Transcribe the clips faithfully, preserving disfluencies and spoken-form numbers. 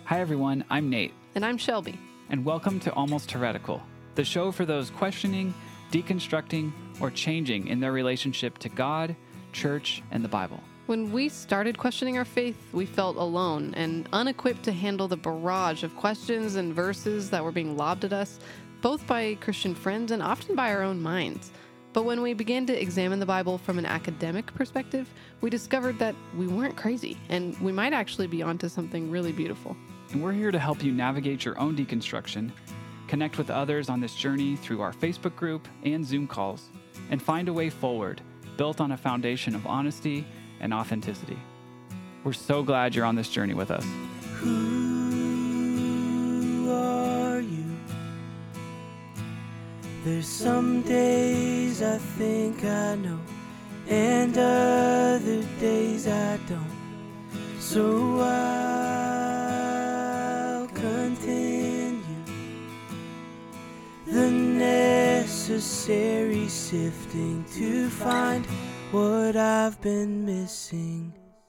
Hi everyone, I'm Nate. And I'm Shelby. And welcome to Almost Heretical, the show for those questioning, deconstructing, or changing in their relationship to God, church, and the Bible. When we started questioning our faith, we felt alone and unequipped to handle the barrage of questions and verses that were being lobbed at us, both by Christian friends and often by our own minds. But when we began to examine the Bible from an academic perspective, we discovered that we weren't crazy, and we might actually be onto something really beautiful. And we're here to help you navigate your own deconstruction, connect with others on this journey through our Facebook group and Zoom calls, and find a way forward built on a foundation of honesty and authenticity. We're so glad you're on this journey with us. Who are you? There's some days I think I know, and other days I don't. So I'll continue the necessary sifting to find what I've been missing.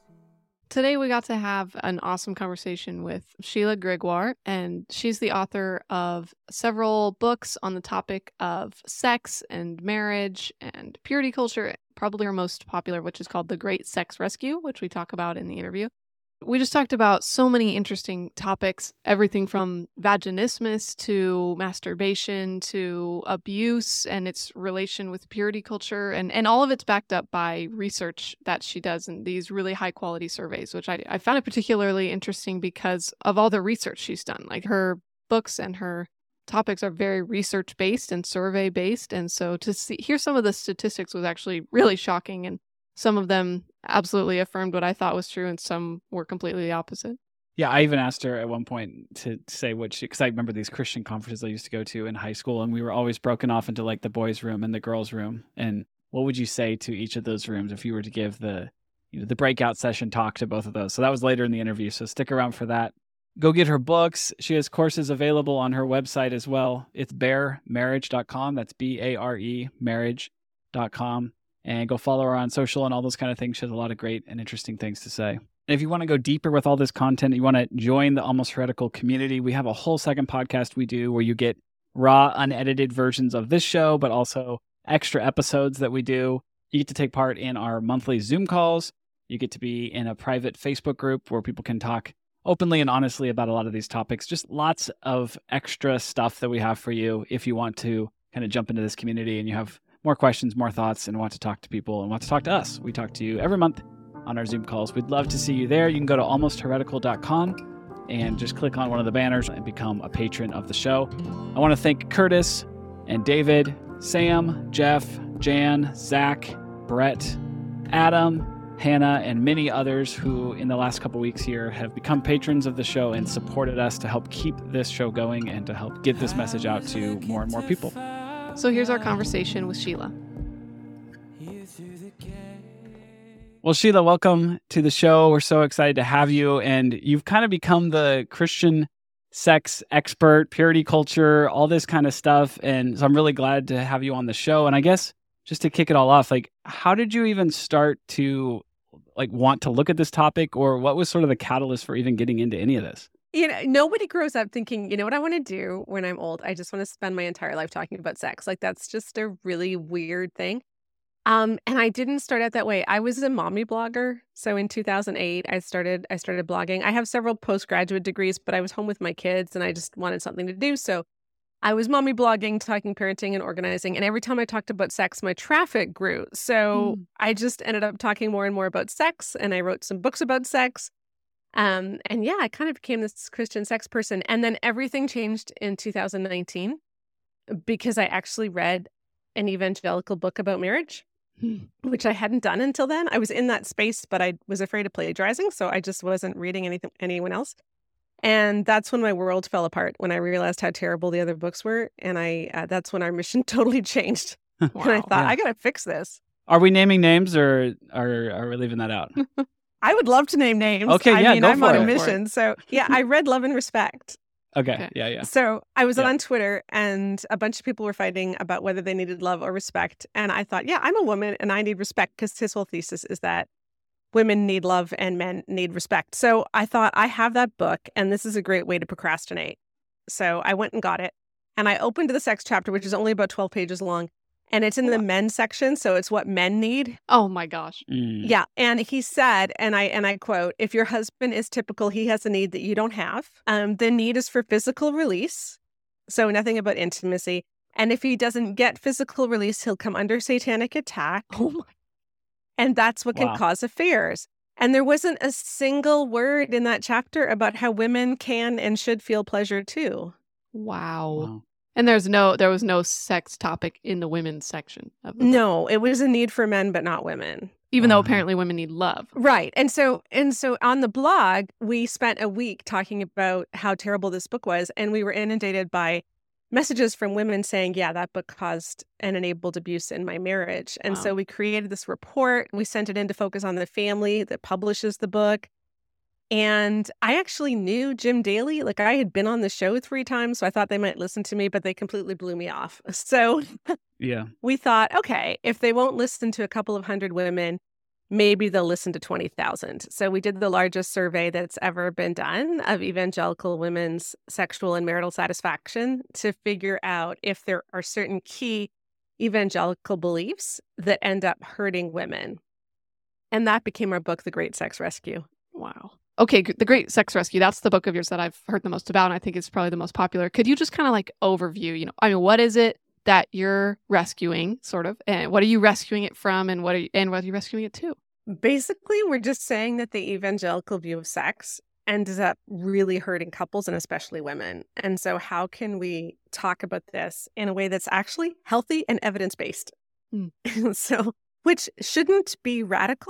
Today we got to have an awesome conversation with Sheila Gregoire, and she's the author of several books on the topic of sex and marriage and purity culture, probably our most popular, which is called The Great Sex Rescue, which we talk about in the interview. We just talked about so many interesting topics, everything from vaginismus to masturbation to abuse and its relation with purity culture. And, and all of it's backed up by research that she does in these really high quality surveys, which I, I found it particularly interesting because of all the research she's done. Like her books and her topics are very research based and survey based. And so to see, hear some of the statistics was actually really shocking. And some of them absolutely affirmed what I thought was true, and some were completely the opposite. Yeah, I even asked her at one point to say what she, because I remember these Christian conferences I used to go to in high school, and we were always broken off into like the boys' room and the girls' room. And what would you say to each of those rooms if you were to give the, you know, the breakout session talk to both of those? So that was later in the interview. So stick around for that. Go get her books. She has courses available on her website as well. It's bare marriage dot com. That's B A R E marriage dot com. And go follow her on social and all those kind of things. She has a lot of great and interesting things to say. And if you want to go deeper with all this content, you want to join the Almost Heretical community, we have a whole second podcast we do where you get raw, unedited versions of this show, but also extra episodes that we do. You get to take part in our monthly Zoom calls. You get to be in a private Facebook group where people can talk openly and honestly about a lot of these topics. Just lots of extra stuff that we have for you if you want to kind of jump into this community and you have more questions, more thoughts, and want to talk to people and want to talk to us. We talk to you every month on our Zoom calls. We'd love to see you there. You can go to almost heretical dot com and just click on one of the banners and become a patron of the show. I want to thank Curtis and David, Sam, Jeff, Jan, Zach, Brett, Adam, Hannah, and many others who in the last couple weeks here have become patrons of the show and supported us to help keep this show going and to help get this message out to more and more people. So here's our conversation with Sheila. Well, Sheila, welcome to the show. We're so excited to have you. And you've kind of become the Christian sex expert, purity culture, all this kind of stuff. And so I'm really glad to have you on the show. And I guess just to kick it all off, like, how did you even start to like want to look at this topic, or what was sort of the catalyst for even getting into any of this? You know, nobody grows up thinking, you know what I want to do when I'm old? I just want to spend my entire life talking about sex. Like, that's just a really weird thing. Um, and I didn't start out that way. I was a mommy blogger. So in two thousand eight, I started I started blogging. I have several postgraduate degrees, but I was home with my kids and I just wanted something to do. So I was mommy blogging, talking parenting and organizing. And every time I talked about sex, my traffic grew. So mm. I just ended up talking more and more about sex. And I wrote some books about sex. Um, and yeah, I kind of became this Christian sex person. And then everything changed in two thousand nineteen because I actually read an evangelical book about marriage, hmm. which I hadn't done until then. I was in that space, but I was afraid of plagiarizing. So I just wasn't reading anything, anyone else. And that's when my world fell apart, when I realized how terrible the other books were. And I uh, that's when our mission totally changed. Wow, and I thought, yeah. I got to fix this. Are we naming names or are, are we leaving that out? I would love to name names. Okay, I yeah, mean, go I'm for on it. a mission. So yeah, I read Love and Respect. Okay. Okay. Yeah, yeah. So I was Yeah. on Twitter and a bunch of people were fighting about whether they needed love or respect. And I thought, yeah, I'm a woman and I need respect, because his whole thesis is that women need love and men need respect. So I thought, I have that book, and this is a great way to procrastinate. So I went and got it, and I opened the sex chapter, which is only about twelve pages long, and it's in the men's section, so it's what men need. Oh my gosh. Mm. Yeah, and he said, and I and I quote, if your husband is typical, he has a need that you don't have. Um, the need is for physical release, so nothing about intimacy. And if he doesn't get physical release, he'll come under satanic attack. Oh my. And that's what can Wow. cause affairs. And there wasn't a single word in that chapter about how women can and should feel pleasure too. Wow. Wow. And there's no, there was no sex topic in the women's section of the book. No, it was a need for men, but not women. Even though Wow. apparently women need love. Right. And so and so on the blog, we spent a week talking about how terrible this book was. And we were inundated by messages from women saying, yeah, that book caused and enabled abuse in my marriage. And Wow. so we created this report. We sent it in to Focus on the Family that publishes the book. And I actually knew Jim Daly. Like, I had been on the show three times, so I thought they might listen to me, but they completely blew me off. So Yeah. we thought, okay, if they won't listen to a couple of hundred women, maybe they'll listen to twenty thousand. So we did the largest survey that's ever been done of evangelical women's sexual and marital satisfaction to figure out if there are certain key evangelical beliefs that end up hurting women. And that became our book, The Great Sex Rescue. Wow. Okay, g- The Great Sex Rescue. That's the book of yours that I've heard the most about, and I think it's probably the most popular. Could you just kind of like overview, you know, I mean, what is it that you're rescuing, sort of, and what are you rescuing it from, and what are you, and what are you rescuing it to? Basically, we're just saying that the evangelical view of sex ends up really hurting couples and especially women. And so how can we talk about this in a way that's actually healthy and evidence-based? Hmm. So, which shouldn't be radical,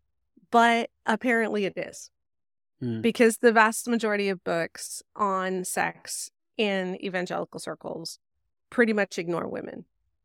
but apparently it is. Hmm. Because the vast majority of books on sex in evangelical circles pretty much ignore women.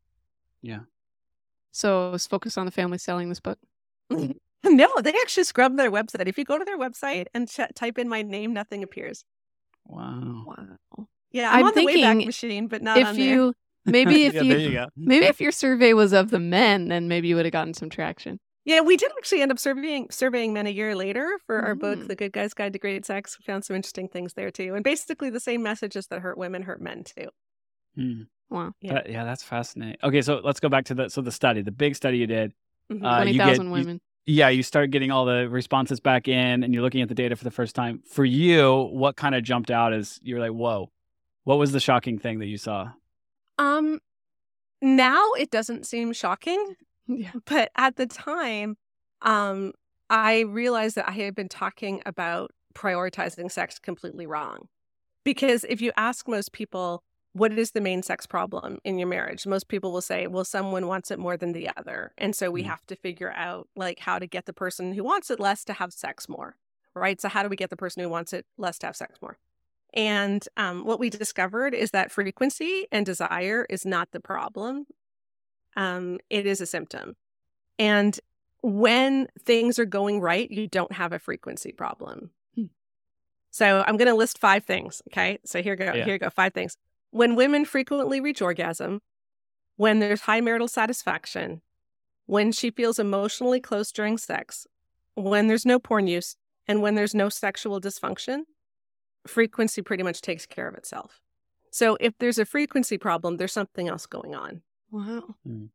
So it's Focus on the Family selling this book. No, they actually scrub their website. If you go to their website and ch- type in my name, nothing appears. Wow. Wow. Yeah, I'm, I'm on the Wayback thinking Machine, but not If on there. you maybe if yeah, you there you go. maybe if your survey was of the men, then maybe you would have gotten some traction. Yeah, we did actually end up surveying surveying men a year later for our book, Mm. The Good Guy's Guide to Great Sex. We found some interesting things there too, and basically the same messages that hurt women hurt men too. Hmm. Wow. Yeah. That- yeah, that's fascinating. Okay, so let's go back to the so the study, the big study you did. Mhm. Uh, Twenty you get- thousand you- women. Yeah, you start getting all the responses back in, and you're looking at the data for the first time. For you, what kind of jumped out as you're like, whoa, what was the shocking thing that you saw? Um, now it doesn't seem shocking, Yeah. but at the time, um, I realized that I had been talking about prioritizing sex completely wrong. Because if you ask most people, what is the main sex problem in your marriage? Most people will say, well, someone wants it more than the other. And so we Mm. have to figure out like how to get the person who wants it less to have sex more, right? So how do we get the person who wants it less to have sex more? And um, what we discovered is that frequency and desire is not the problem. Um, it is a symptom. And when things are going right, you don't have a frequency problem. Hmm. So I'm going to list five things. Okay. So here go. Yeah. Here you go. Five things. When women frequently reach orgasm, when there's high marital satisfaction, when she feels emotionally close during sex, when there's no porn use, and when there's no sexual dysfunction, frequency pretty much takes care of itself. So if there's a frequency problem, there's something else going on. Wow. Mm.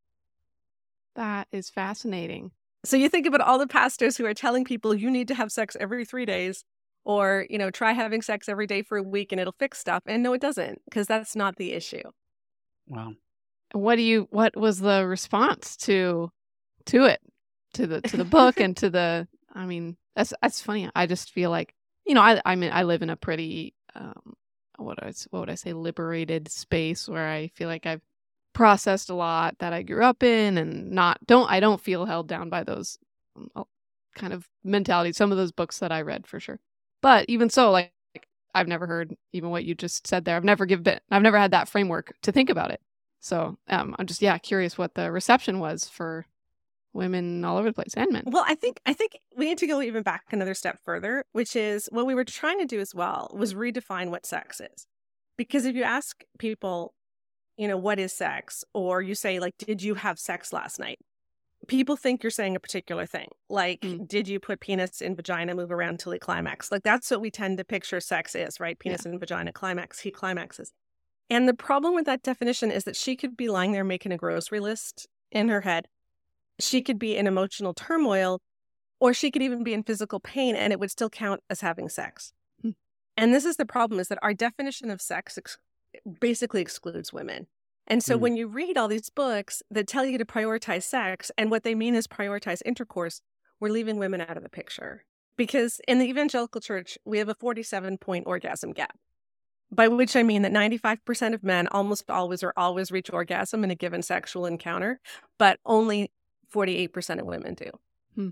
That is fascinating. So you think about all the pastors who are telling people you need to have sex every three days or, you know, try having sex every day for a week and it'll fix stuff. And no, it doesn't, because that's not the issue. Wow. What do you what was the response to to it? To the to the book and to the I mean, that's that's funny. I just feel like, you know, I I mean I live in a pretty um what would I, what would I say liberated space where I feel like I've processed a lot that I grew up in and not don't I don't feel held down by those um, kind of mentalities. Some of those books that I read for sure. But even so, like I've never heard even what you just said there. I've never given I've never had that framework to think about it. So um, I'm just yeah curious what the reception was for women all over the place and men. Well, I think I think we need to go even back another step further, which is what we were trying to do as well was redefine what sex is. Because if you ask people, you know, what is sex? Or you say, like, did you have sex last night? people think you're saying a particular thing. Like, Mm. did you put penis in vagina, move around till he climax? Like, that's what we tend to picture sex is, right? Penis in vagina, climax, he climaxes. And the problem with that definition is that she could be lying there making a grocery list in her head. She could be in emotional turmoil, or she could even be in physical pain, and it would still count as having sex. Hmm. And this is the problem, is that our definition of sex ex- basically excludes women. And so Mm. when you read all these books that tell you to prioritize sex, and what they mean is prioritize intercourse, we're leaving women out of the picture. Because in the evangelical church, we have a forty-seven point orgasm gap, by which I mean that ninety-five percent of men almost always or always reach orgasm in a given sexual encounter, but only forty-eight percent of women do. Hmm.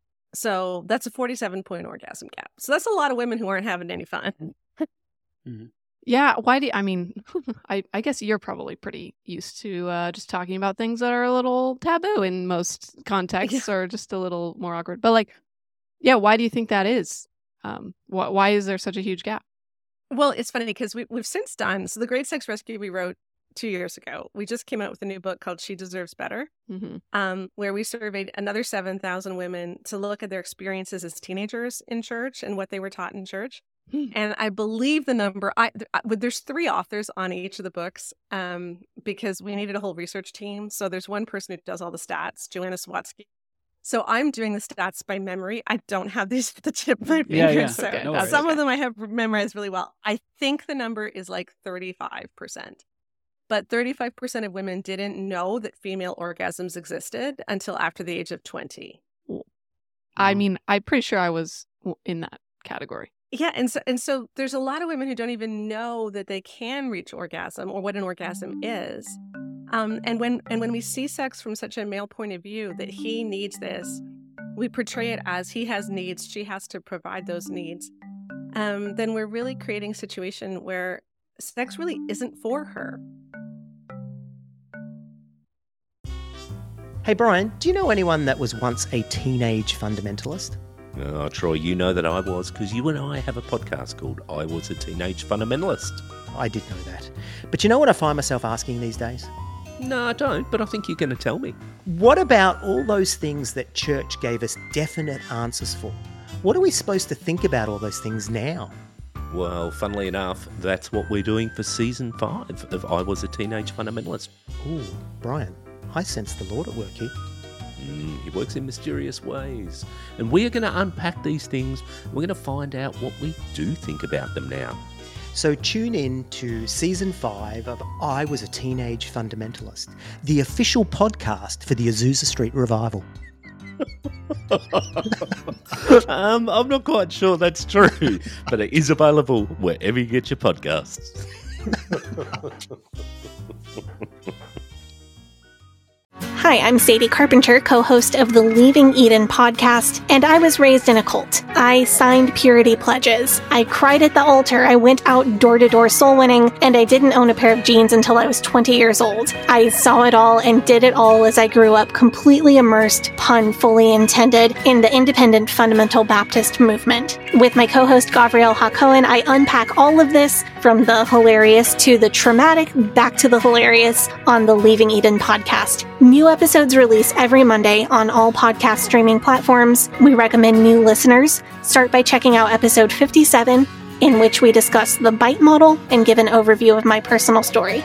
So that's a forty-seven point orgasm gap. So that's a lot of women who aren't having any fun. Mm-hmm. Yeah. Why do you, I mean, I, I guess you're probably pretty used to uh, just talking about things that are a little taboo in most contexts or just a little more awkward. But like, yeah, why do you think that is? Um, wh- why is there such a huge gap? Well, it's funny because we, we've since done, so the Great Sex Rescue we wrote two years ago, we just came out with a new book called She Deserves Better, Mm-hmm. um, where we surveyed another seven thousand women to look at their experiences as teenagers in church and what they were taught in church. Hmm. And I believe the number, I, th- I- there's three authors on each of the books um, because we needed a whole research team. So there's one person who does all the stats, Joanna Swatsky. So I'm doing the stats by memory. I don't have these at the tip of my fingers. Yeah, yeah. So Okay, no that's some okay. of them I have memorized really well. I think the number is like thirty-five percent. But thirty-five percent of women didn't know that female orgasms existed until after the age of twenty. I Wow. mean, I'm pretty sure I was w- in that category. Yeah, and so and so there's a lot of women who don't even know that they can reach orgasm or what an orgasm is. Um, and when and when we see sex from such a male point of view, that he needs this, we portray it as he has needs, she has to provide those needs. Um, then we're really creating a situation where sex really isn't for her. Hey Brian, do you know anyone that was once a teenage fundamentalist? Oh, Troy, you know that I was, because you and I have a podcast called I Was a Teenage Fundamentalist. I did know that. But you know what I find myself asking these days? No, I don't, but I think you're going to tell me. What about all those things that church gave us definite answers for? What are we supposed to think about all those things now? Well, funnily enough, that's what we're doing for season five of I Was a Teenage Fundamentalist. Ooh, Brian, I sense the Lord at work here. Mm, he works in mysterious ways. And we are going to unpack these things. We're going to find out what we do think about them now. So tune in to season five of I Was a Teenage Fundamentalist, the official podcast for the Azusa Street Revival. um, I'm not quite sure that's true, but it is available wherever you get your podcasts. Hi, I'm Sadie Carpenter, co-host of the Leaving Eden podcast, and I was raised in a cult. I signed purity pledges. I cried at the altar. I went out door-to-door soul winning, and I didn't own a pair of jeans until I was twenty years old. I saw it all and did it all as I grew up, completely immersed, pun fully intended, in the independent fundamental Baptist movement. With my co-host Gavriel Hacohen, I unpack all of this, from the hilarious to the traumatic, back to the hilarious, on the Leaving Eden podcast. New episodes release every Monday on all podcast streaming platforms. We recommend new listeners start by checking out episode fifty-seven, in which we discuss the BITE model and give an overview of my personal story.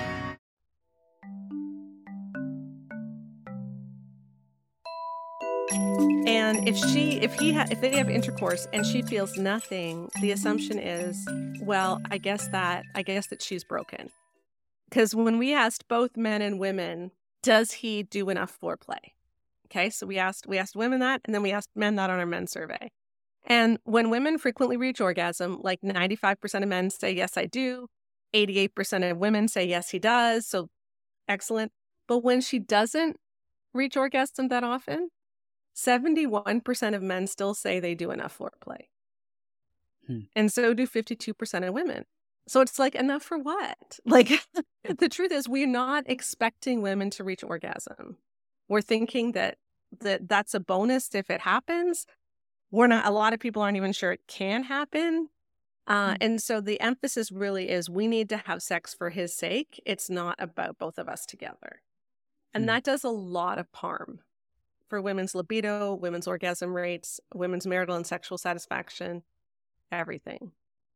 And if she, if he, ha- if they have intercourse and she feels nothing, the assumption is, well, I guess that, I guess that she's broken. Because when we asked both men and women, does he do enough foreplay? Okay, so we asked, we asked women that, and then we asked men that on our men's survey. And when women frequently reach orgasm, like ninety-five percent of men say, yes, I do. eighty-eight percent of women say, yes, he does. So excellent. But when she doesn't reach orgasm that often, seventy-one percent of men still say they do enough foreplay. Hmm. And so do fifty-two percent of women. So it's like, enough for what? Like, the truth is, we're not expecting women to reach orgasm. We're thinking that, that that's a bonus if it happens. We're not, a lot of people aren't even sure it can happen. Uh, and so the emphasis really is we need to have sex for his sake. It's not about both of us together. And that does a lot of harm for women's libido, women's orgasm rates, women's marital and sexual satisfaction, everything.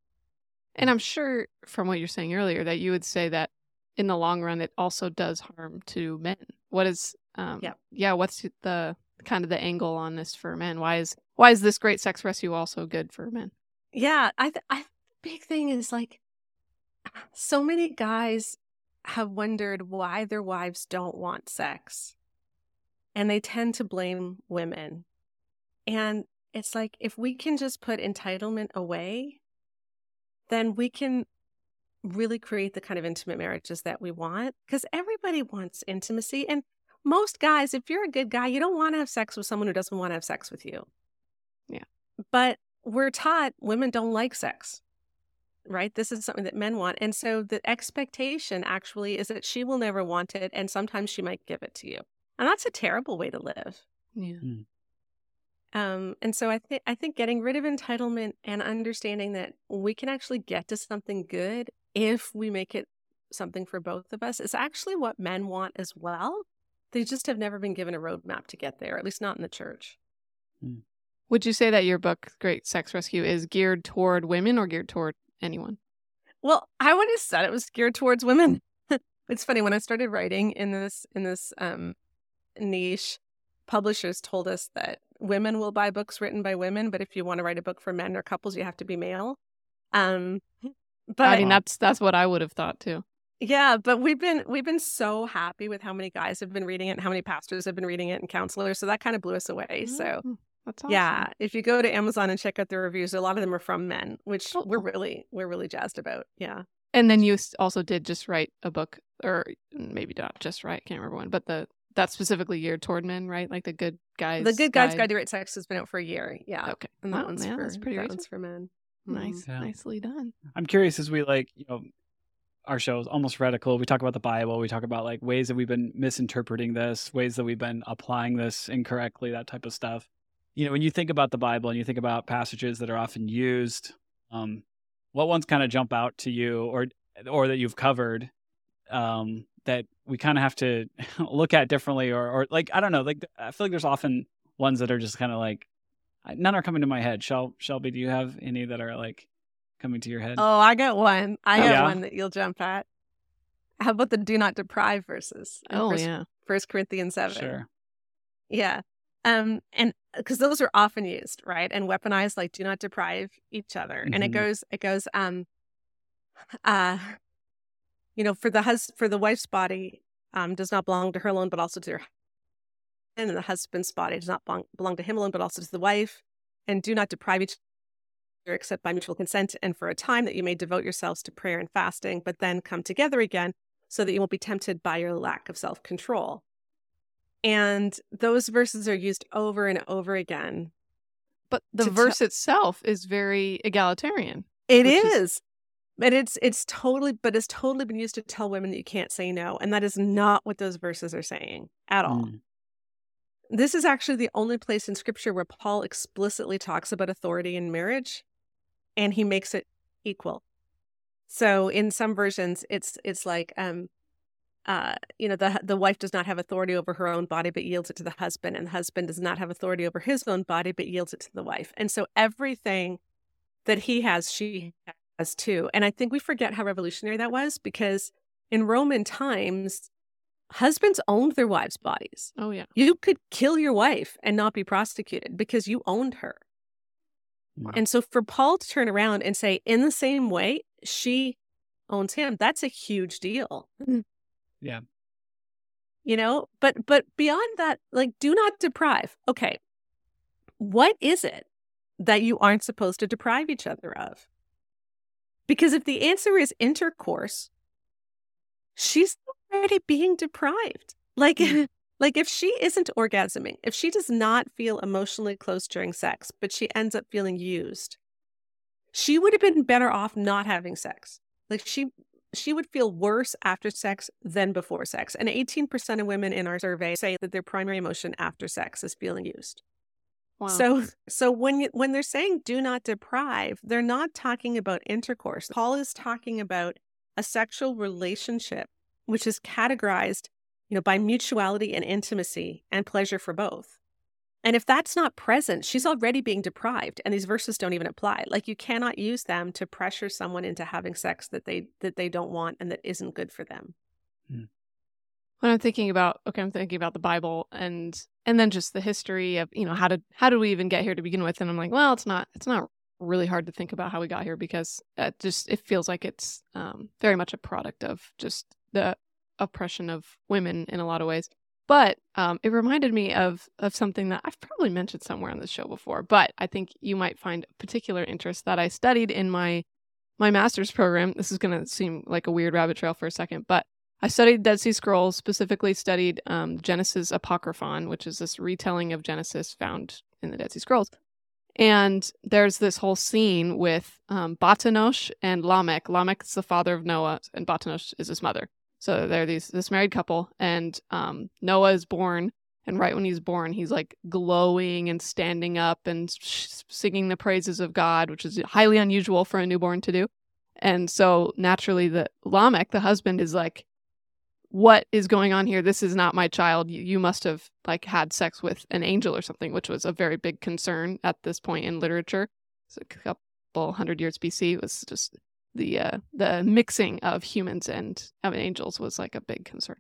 And I'm sure from what you're saying earlier that you would say that in the long run, it also does harm to men. What is, um, Yeah. yeah, what's the kind of the angle on this for men? Why is, why is this great sex rescue also good for men? Yeah, I, th- I big thing is like so many guys have wondered why their wives don't want sex. And they tend to blame women. And it's like, if we can just put entitlement away, then we can really create the kind of intimate marriages that we want. Because everybody wants intimacy. And most guys, if you're a good guy, you don't want to have sex with someone who doesn't want to have sex with you. Yeah. But we're taught women don't like sex, right? This is something that men want. And so the expectation actually is that she will never want it. And sometimes she might give it to you. And that's a terrible way to live. Yeah. Mm. Um, and so I think I think getting rid of entitlement and understanding that we can actually get to something good if we make it something for both of us is actually what men want as well. They just have never been given a roadmap to get there, at least not in the church. Mm. Would you say that your book, Great Sex Rescue, is geared toward women or geared toward anyone? Well, I would have said it was geared towards women. It's funny, when I started writing in this in this um, niche, publishers told us that women will buy books written by women, but if you want to write a book for men or couples, you have to be male. Um, but I mean, that's that's what I would have thought too. yeah, but we've been we've been so happy with how many guys have been reading it and how many pastors have been reading it and counselors. So that kind of blew us away. So Mm, that's awesome. yeah, if you go to Amazon and check out the reviews, a lot of them are from men, which Oh, we're cool. really we're really jazzed about. Yeah. And then you s- also did just write a book, or maybe not just write, can't remember when, but the that's specifically geared toward men, right? Like the Good Guys. The Good Guys Guide to Great Sex has been out for a year. Yeah. Okay. And that Oh, one's yeah, for that's pretty that recent. one's for men. Nice, Yeah. nicely done. I'm curious as we like, you know, our show is almost radical. We talk about the Bible. We talk about like ways that we've been misinterpreting this, ways that we've been applying this incorrectly, that type of stuff. You know, when you think about the Bible and you think about passages that are often used, um, what ones kind of jump out to you, or or that you've covered, um, that we kind of have to look at differently, or or like I don't know, like I feel like there's often ones that are just kind of like none are coming to my head. Shel- Shelby, do you have any that are like coming to your head? Oh, I got one. I got Yeah? one that you'll jump at. How about the do not deprive verses? in Oh, First, yeah. First Corinthians seven. Sure. Yeah. Um, and because those are often used, right? And weaponized, like do not deprive each other. And it Mhm. goes, it goes, um, uh, you know, for the hus- for the wife's body, um, does not belong to her alone, but also to her husband, and the husband's body does not belong, belong to him alone, but also to the wife. And do not deprive each other except by mutual consent, and for a time that you may devote yourselves to prayer and fasting, but then come together again so that you won't be tempted by your lack of self-control. And those verses are used over and over again. But the To verse itself is very egalitarian. It Which is. is- But it's it's totally but it's totally been used to tell women that you can't say no. And that is not what those verses are saying at all. Mm. This is actually the only place in scripture where Paul explicitly talks about authority in marriage, and he makes it equal. So in some versions, it's it's like um uh you know the the wife does not have authority over her own body but yields it to the husband, and the husband does not have authority over his own body but yields it to the wife. And so everything that he has, she has too. And I think we forget how revolutionary that was, because in Roman times, husbands owned their wives' bodies. Oh, yeah. You could kill your wife and not be prosecuted because you owned her. Wow. And so for Paul to turn around and say, in the same way, she owns him, that's a huge deal. Yeah. You know, but but beyond that, like, do not deprive. Okay, what is it that you aren't supposed to deprive each other of? Because if the answer is intercourse, she's already being deprived. Like, like if she isn't orgasming, if she does not feel emotionally close during sex, but she ends up feeling used, she would have been better off not having sex. Like she she would feel worse after sex than before sex. And eighteen percent of women in our survey say that their primary emotion after sex is feeling used. Wow. So, so when you, when they're saying do not deprive, they're not talking about intercourse. Paul is talking about a sexual relationship, which is categorized, you know, by mutuality and intimacy and pleasure for both. And if that's not present, she's already being deprived, and these verses don't even apply. Like, you cannot use them to pressure someone into having sex that they that they don't want and that isn't good for them. Hmm. When I'm thinking about, okay, I'm thinking about the Bible and and then just the history of, you know, how did how did we even get here to begin with? And I'm like, well, it's not it's not really hard to think about how we got here, because it just it feels like it's um, very much a product of just the oppression of women in a lot of ways. But um, it reminded me of of something that I've probably mentioned somewhere on the show before, but I think you might find particular interest, that I studied in my my master's program. This is going to seem like a weird rabbit trail for a second, but I studied Dead Sea Scrolls, specifically studied um, Genesis Apocryphon, which is this retelling of Genesis found in the Dead Sea Scrolls. And there's this whole scene with um, Batanosh and Lamech. Lamech is the father of Noah, and Batanosh is his mother. So they're these this married couple, and um, Noah is born, and right when he's born, he's like glowing and standing up and sh- singing the praises of God, which is highly unusual for a newborn to do. And so naturally, the Lamech, the husband, is like, what is going on here? This is not my child. You, you must have like had sex with an angel or something, which was a very big concern at this point in literature. It's a couple hundred years B C. It was just the uh, the mixing of humans and of angels was like a big concern.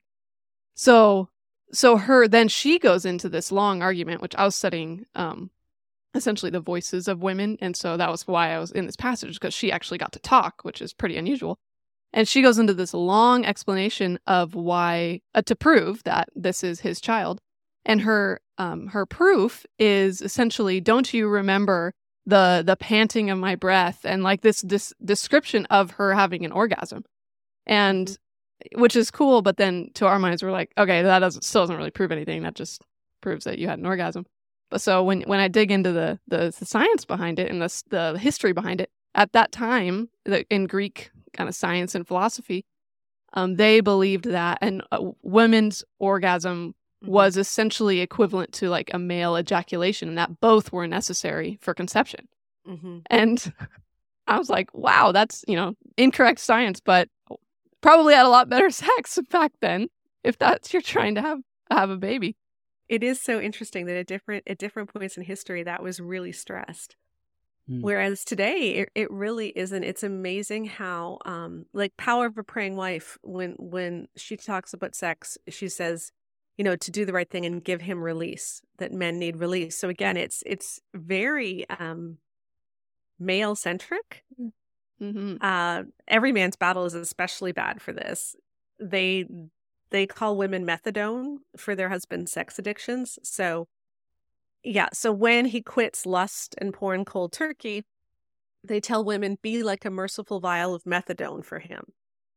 So so her then she goes into this long argument, which I was studying um, essentially the voices of women, and so that was why I was in this passage, because she actually got to talk, which is pretty unusual. And she goes into this long explanation of why, uh, to prove that this is his child. And her um, her proof is essentially, don't you remember the the panting of my breath, and like this this description of her having an orgasm, and which is cool. But then to our minds, we're like, okay, that doesn't still doesn't really prove anything. That just proves that you had an orgasm. But so when when I dig into the the, the science behind it and the the history behind it, at that time, the, in Greek kind of science and philosophy, um, they believed that an, a woman's orgasm was essentially equivalent to like a male ejaculation, and that both were necessary for conception. Mm-hmm. And I was like, wow, that's, you know, incorrect science, but probably had a lot better sex back then if that's you're trying to have have a baby. It is so interesting that at different at different points in history that was really stressed. Hmm. Whereas today, it, it really isn't. It's amazing how, um, like, Power of a Praying Wife, when when she talks about sex, she says, you know, to do the right thing and give him release, that men need release. So again, it's it's very um, male-centric. Mm-hmm. Uh, Every Man's Battle is especially bad for this. They they call women methadone for their husband's sex addictions. So yeah, so when he quits lust and porn cold turkey, they tell women, be like a merciful vial of methadone for him.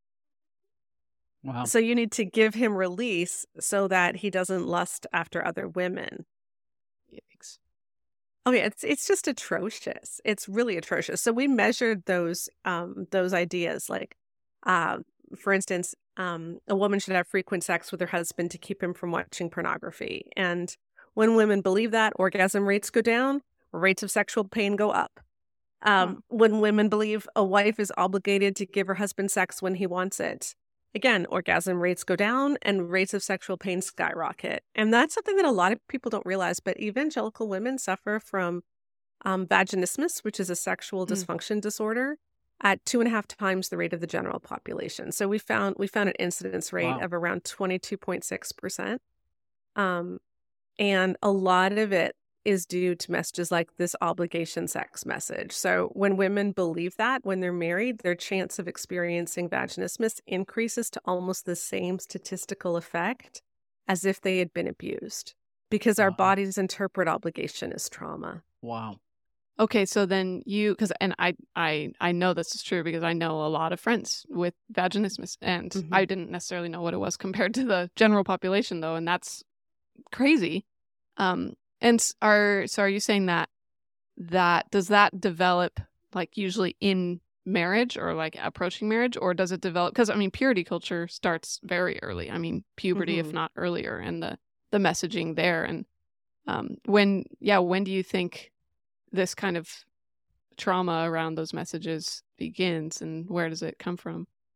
Wow. So you need to give him release so that he doesn't lust after other women. Yikes. Oh yeah, it's it's just atrocious. It's really atrocious. So we measured those um those ideas, like uh, for instance, um, a woman should have frequent sex with her husband to keep him from watching pornography. And when women believe that, orgasm rates go down, rates of sexual pain go up. Um, Hmm. When women believe a wife is obligated to give her husband sex when he wants it, again, orgasm rates go down and rates of sexual pain skyrocket. And that's something that a lot of people don't realize, but evangelical women suffer from um, vaginismus, which is a sexual Mm. dysfunction disorder, at two and a half times the rate of the general population. So we found we found an incidence rate Wow. of around twenty-two point six percent. Um, and a lot of it is due to messages like this obligation sex message. So when women believe that, when they're married, their chance of experiencing vaginismus increases to almost the same statistical effect as if they had been abused, because our Wow. bodies interpret obligation as trauma. Wow. Okay, so then you, because and I, I, I know this is true because I know a lot of friends with vaginismus, and Mhm. I didn't necessarily know what it was compared to the general population, though, and that's crazy. Um, and s- are so are you saying that that does that develop like usually in marriage or like approaching marriage, or does it develop? Because I mean, purity culture starts very early. I mean, puberty, if Mhm. not earlier, and the the messaging there. And um, when, yeah, when do you think this kind of trauma around those messages begins, and where does it come from?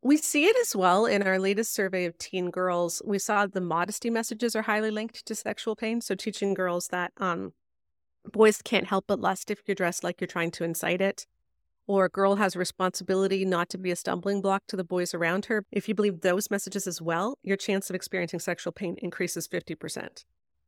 We see it as well in our latest survey of teen girls. We saw the modesty messages are highly linked to sexual pain. So teaching girls that um, boys can't help but lust if you're dressed like you're trying to incite it, or a girl has a responsibility not to be a stumbling block to the boys around her. If you believe those messages as well, your chance of experiencing sexual pain increases fifty percent.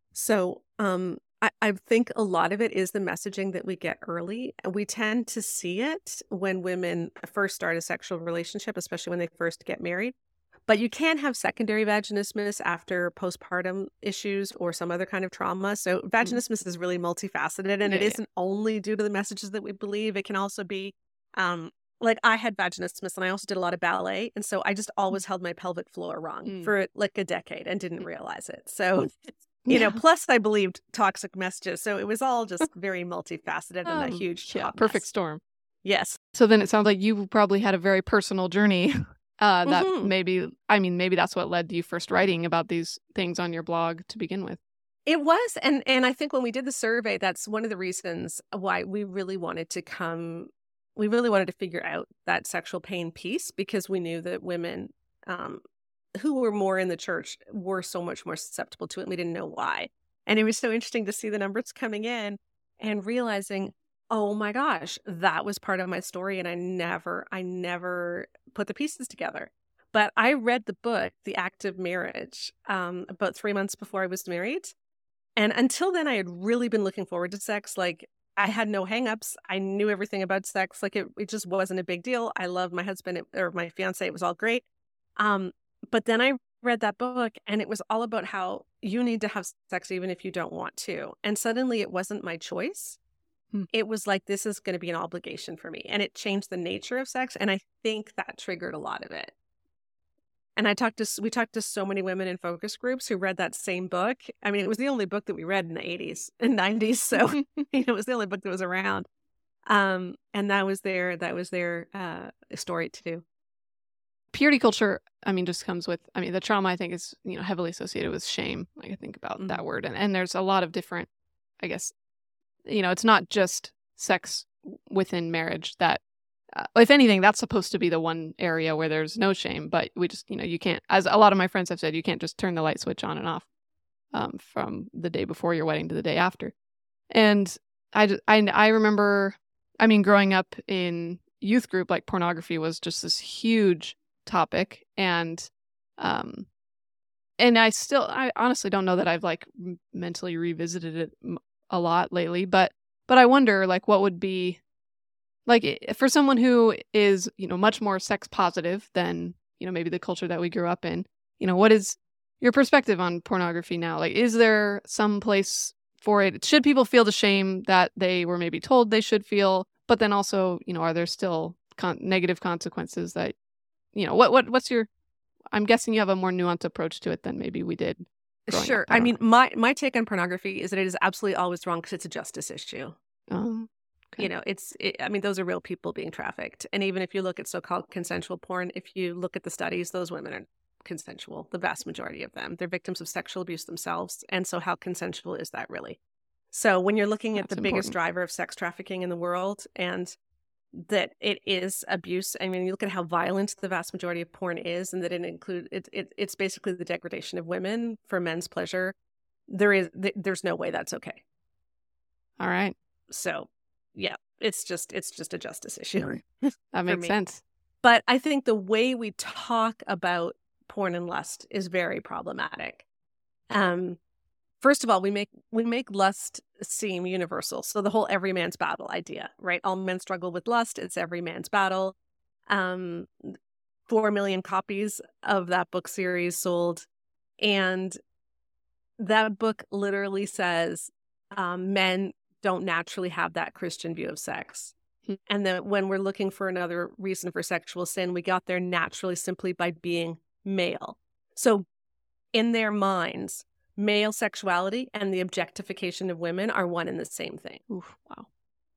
So um, I, I think a lot of it is the messaging that we get early. And we tend to see it when women first start a sexual relationship, especially when they first get married. But you can have secondary vaginismus after postpartum issues or some other kind of trauma. So vaginismus is really multifaceted, and Yeah, it yeah. isn't only due to the messages that we believe. It can also be, um, like I had vaginismus, and I also did a lot of ballet. And so I just always held my pelvic floor wrong Mm. for like a decade and didn't realize it. So, you know, Yeah. plus I believed toxic messages. So it was all just very multifaceted and a Um, huge yeah, hot perfect mess. storm. Yes. So then it sounds like you probably had a very personal journey. Uh, that Mhm. maybe, I mean, maybe that's what led to you first writing about these things on your blog to begin with. It was. And and I think when we did the survey, that's one of the reasons why we really wanted to come, we really wanted to figure out that sexual pain piece, because we knew that women um, who were more in the church were so much more susceptible to it, and we didn't know why. And it was so interesting to see the numbers coming in and realizing, oh my gosh, that was part of my story. And I never, I never put the pieces together. But I read the book, The Act of Marriage, um, about three months before I was married. And until then, I had really been looking forward to sex. Like, I had no hangups. I knew everything about sex. Like, it, it just wasn't a big deal. I loved my husband it, or my fiance. It was all great. Um, but then I read that book, and it was all about how you need to have sex even if you don't want to. And suddenly it wasn't my choice. Hmm. It was like, this is going to be an obligation for me. And it changed the nature of sex. And I think that triggered a lot of it. And I talked to, we talked to so many women in focus groups who read that same book. I mean, it was the only book that we read in the eighties and nineties. So, you know, it was the only book that was around. Um, and that was their, that was their uh, story too. Purity culture, I mean, just comes with, I mean, the trauma, I think, is, you know, heavily associated with shame. Like, I think about Mhm. that word. And, and there's a lot of different, I guess, you know, it's not just sex within marriage that, uh, if anything, that's supposed to be the one area where there's no shame. But we just, you know, you can't, as a lot of my friends have said, you can't just turn the light switch on and off um, from the day before your wedding to the day after. And I, ju- I, I remember, I mean, growing up in youth group, like, pornography was just this huge topic. And, um, and I still, I honestly don't know that I've like m- mentally revisited it m- a lot lately, but, but I wonder, like, what would be, like, i- for someone who is, you know, much more sex positive than, you know, maybe the culture that we grew up in, you know, what is your perspective on pornography now? Like, is there some place for it? Should people feel the shame that they were maybe told they should feel? But then also, you know, are there still con- negative consequences that, you know, what, what, what's your, I'm guessing you have a more nuanced approach to it than maybe we did. growing Sure. up. I I don't mean, my, my take on pornography is that it is absolutely always wrong because it's a justice issue. Oh, okay. You know, it's, it, I mean, those are real people being trafficked. And even if you look at so-called consensual porn, if you look at the studies, those women are consensual, the vast majority of them. They're victims of sexual abuse themselves. And so how consensual is that really? So when you're looking at That's the biggest important. driver of sex trafficking in the world, and that it is abuse, I mean, you look at how violent the vast majority of porn is, and that it include it, it it's basically the degradation of women for men's pleasure. There is th- there's no way that's okay. All right. So yeah, it's just it's just a justice issue. That makes me. sense. But I think the way we talk about porn and lust is very problematic. Um, first of all, we make we make lust seem universal. So the whole every man's battle idea, right? All men struggle with lust. It's every man's battle. Um, four million copies of that book series sold, and that book literally says um, men don't naturally have that Christian view of sex. Hmm. And that when we're looking for another reason for sexual sin, we got there naturally simply by being male. So in their minds, male sexuality and the objectification of women are one and the same thing. Oof, wow.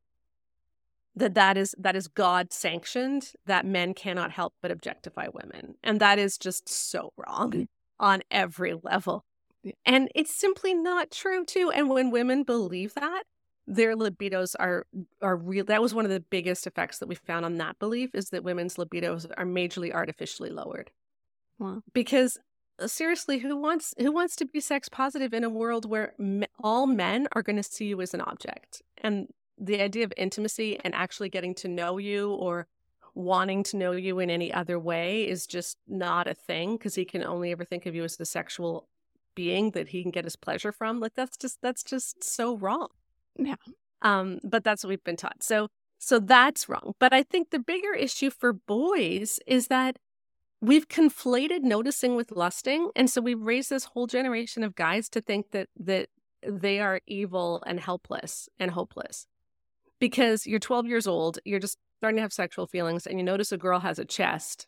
That that is that is God sanctioned, that men cannot help but objectify women. And that is just so wrong on every level. Yeah. And it's simply not true too. And when women believe that, their libidos are are real. That was one of the biggest effects that we found on that belief, is that women's libidos are majorly artificially lowered. Wow. Because uh, seriously, who wants who wants to be sex positive in a world where me, all men are going to see you as an object? And the idea of intimacy and actually getting to know you or wanting to know you in any other way is just not a thing, because he can only ever think of you as the sexual being that he can get his pleasure from. Like that's just that's just so wrong. Yeah. Um, but that's what we've been taught. So so that's wrong. But I think the bigger issue for boys is that we've conflated noticing with lusting. And so we've raised this whole generation of guys to think that that they are evil and helpless and hopeless. Because you're twelve years old, you're just starting to have sexual feelings, and you notice a girl has a chest.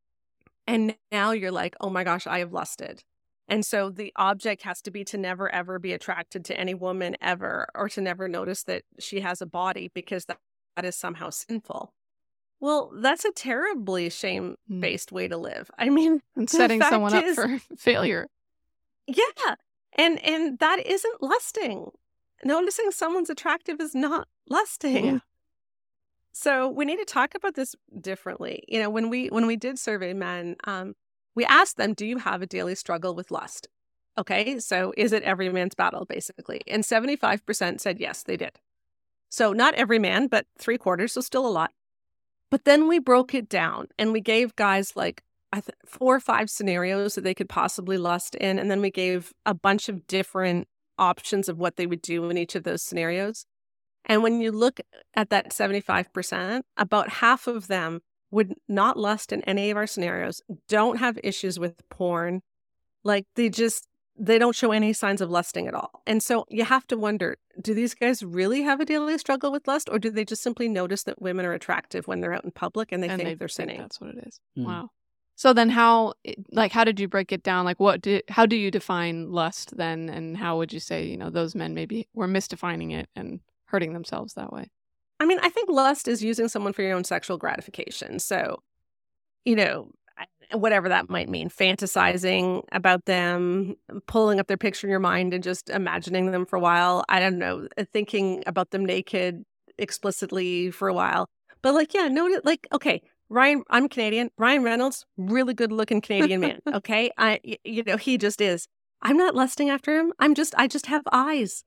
And now you're like, oh my gosh, I have lusted. And so the object has to be to never, ever be attracted to any woman ever, or to never notice that she has a body, because that, that is somehow sinful. Well, that's a terribly shame-based way to live. I mean, And the setting fact someone up is- for failure. Yeah. And and that isn't lusting. Noticing someone's attractive is not lusting. Yeah. So we need to talk about this differently. You know, when we when we did survey men, um, we asked them, do you have a daily struggle with lust? Okay, so is it every man's battle, basically? And seventy-five percent said yes, they did. So not every man, but three quarters, so still a lot. But then we broke it down and we gave guys like I th- four or five scenarios that they could possibly lust in. And then we gave a bunch of different options of what they would do in each of those scenarios. And when you look at that seventy-five percent, about half of them would not lust in any of our scenarios, don't have issues with porn. Like they just, they don't show any signs of lusting at all. And so you have to wonder, do these guys really have a daily struggle with lust, or do they just simply notice that women are attractive when they're out in public and they and think they they're think sinning? that's what it is. Mm. Wow. So then how, like, how did you break it down? Like, what did, how do you define lust then? And how would you say, you know, those men maybe were misdefining it and hurting themselves that way? I mean, I think lust is using someone for your own sexual gratification. So, you know, whatever that might mean, fantasizing about them, pulling up their picture in your mind and just imagining them for a while. I don't know, thinking about them naked explicitly for a while. But like, yeah, no, like, okay, Ryan, I'm Canadian. Ryan Reynolds, really good looking Canadian man. Okay. I, you know, he just is. I'm not lusting after him. I'm just, I just have eyes.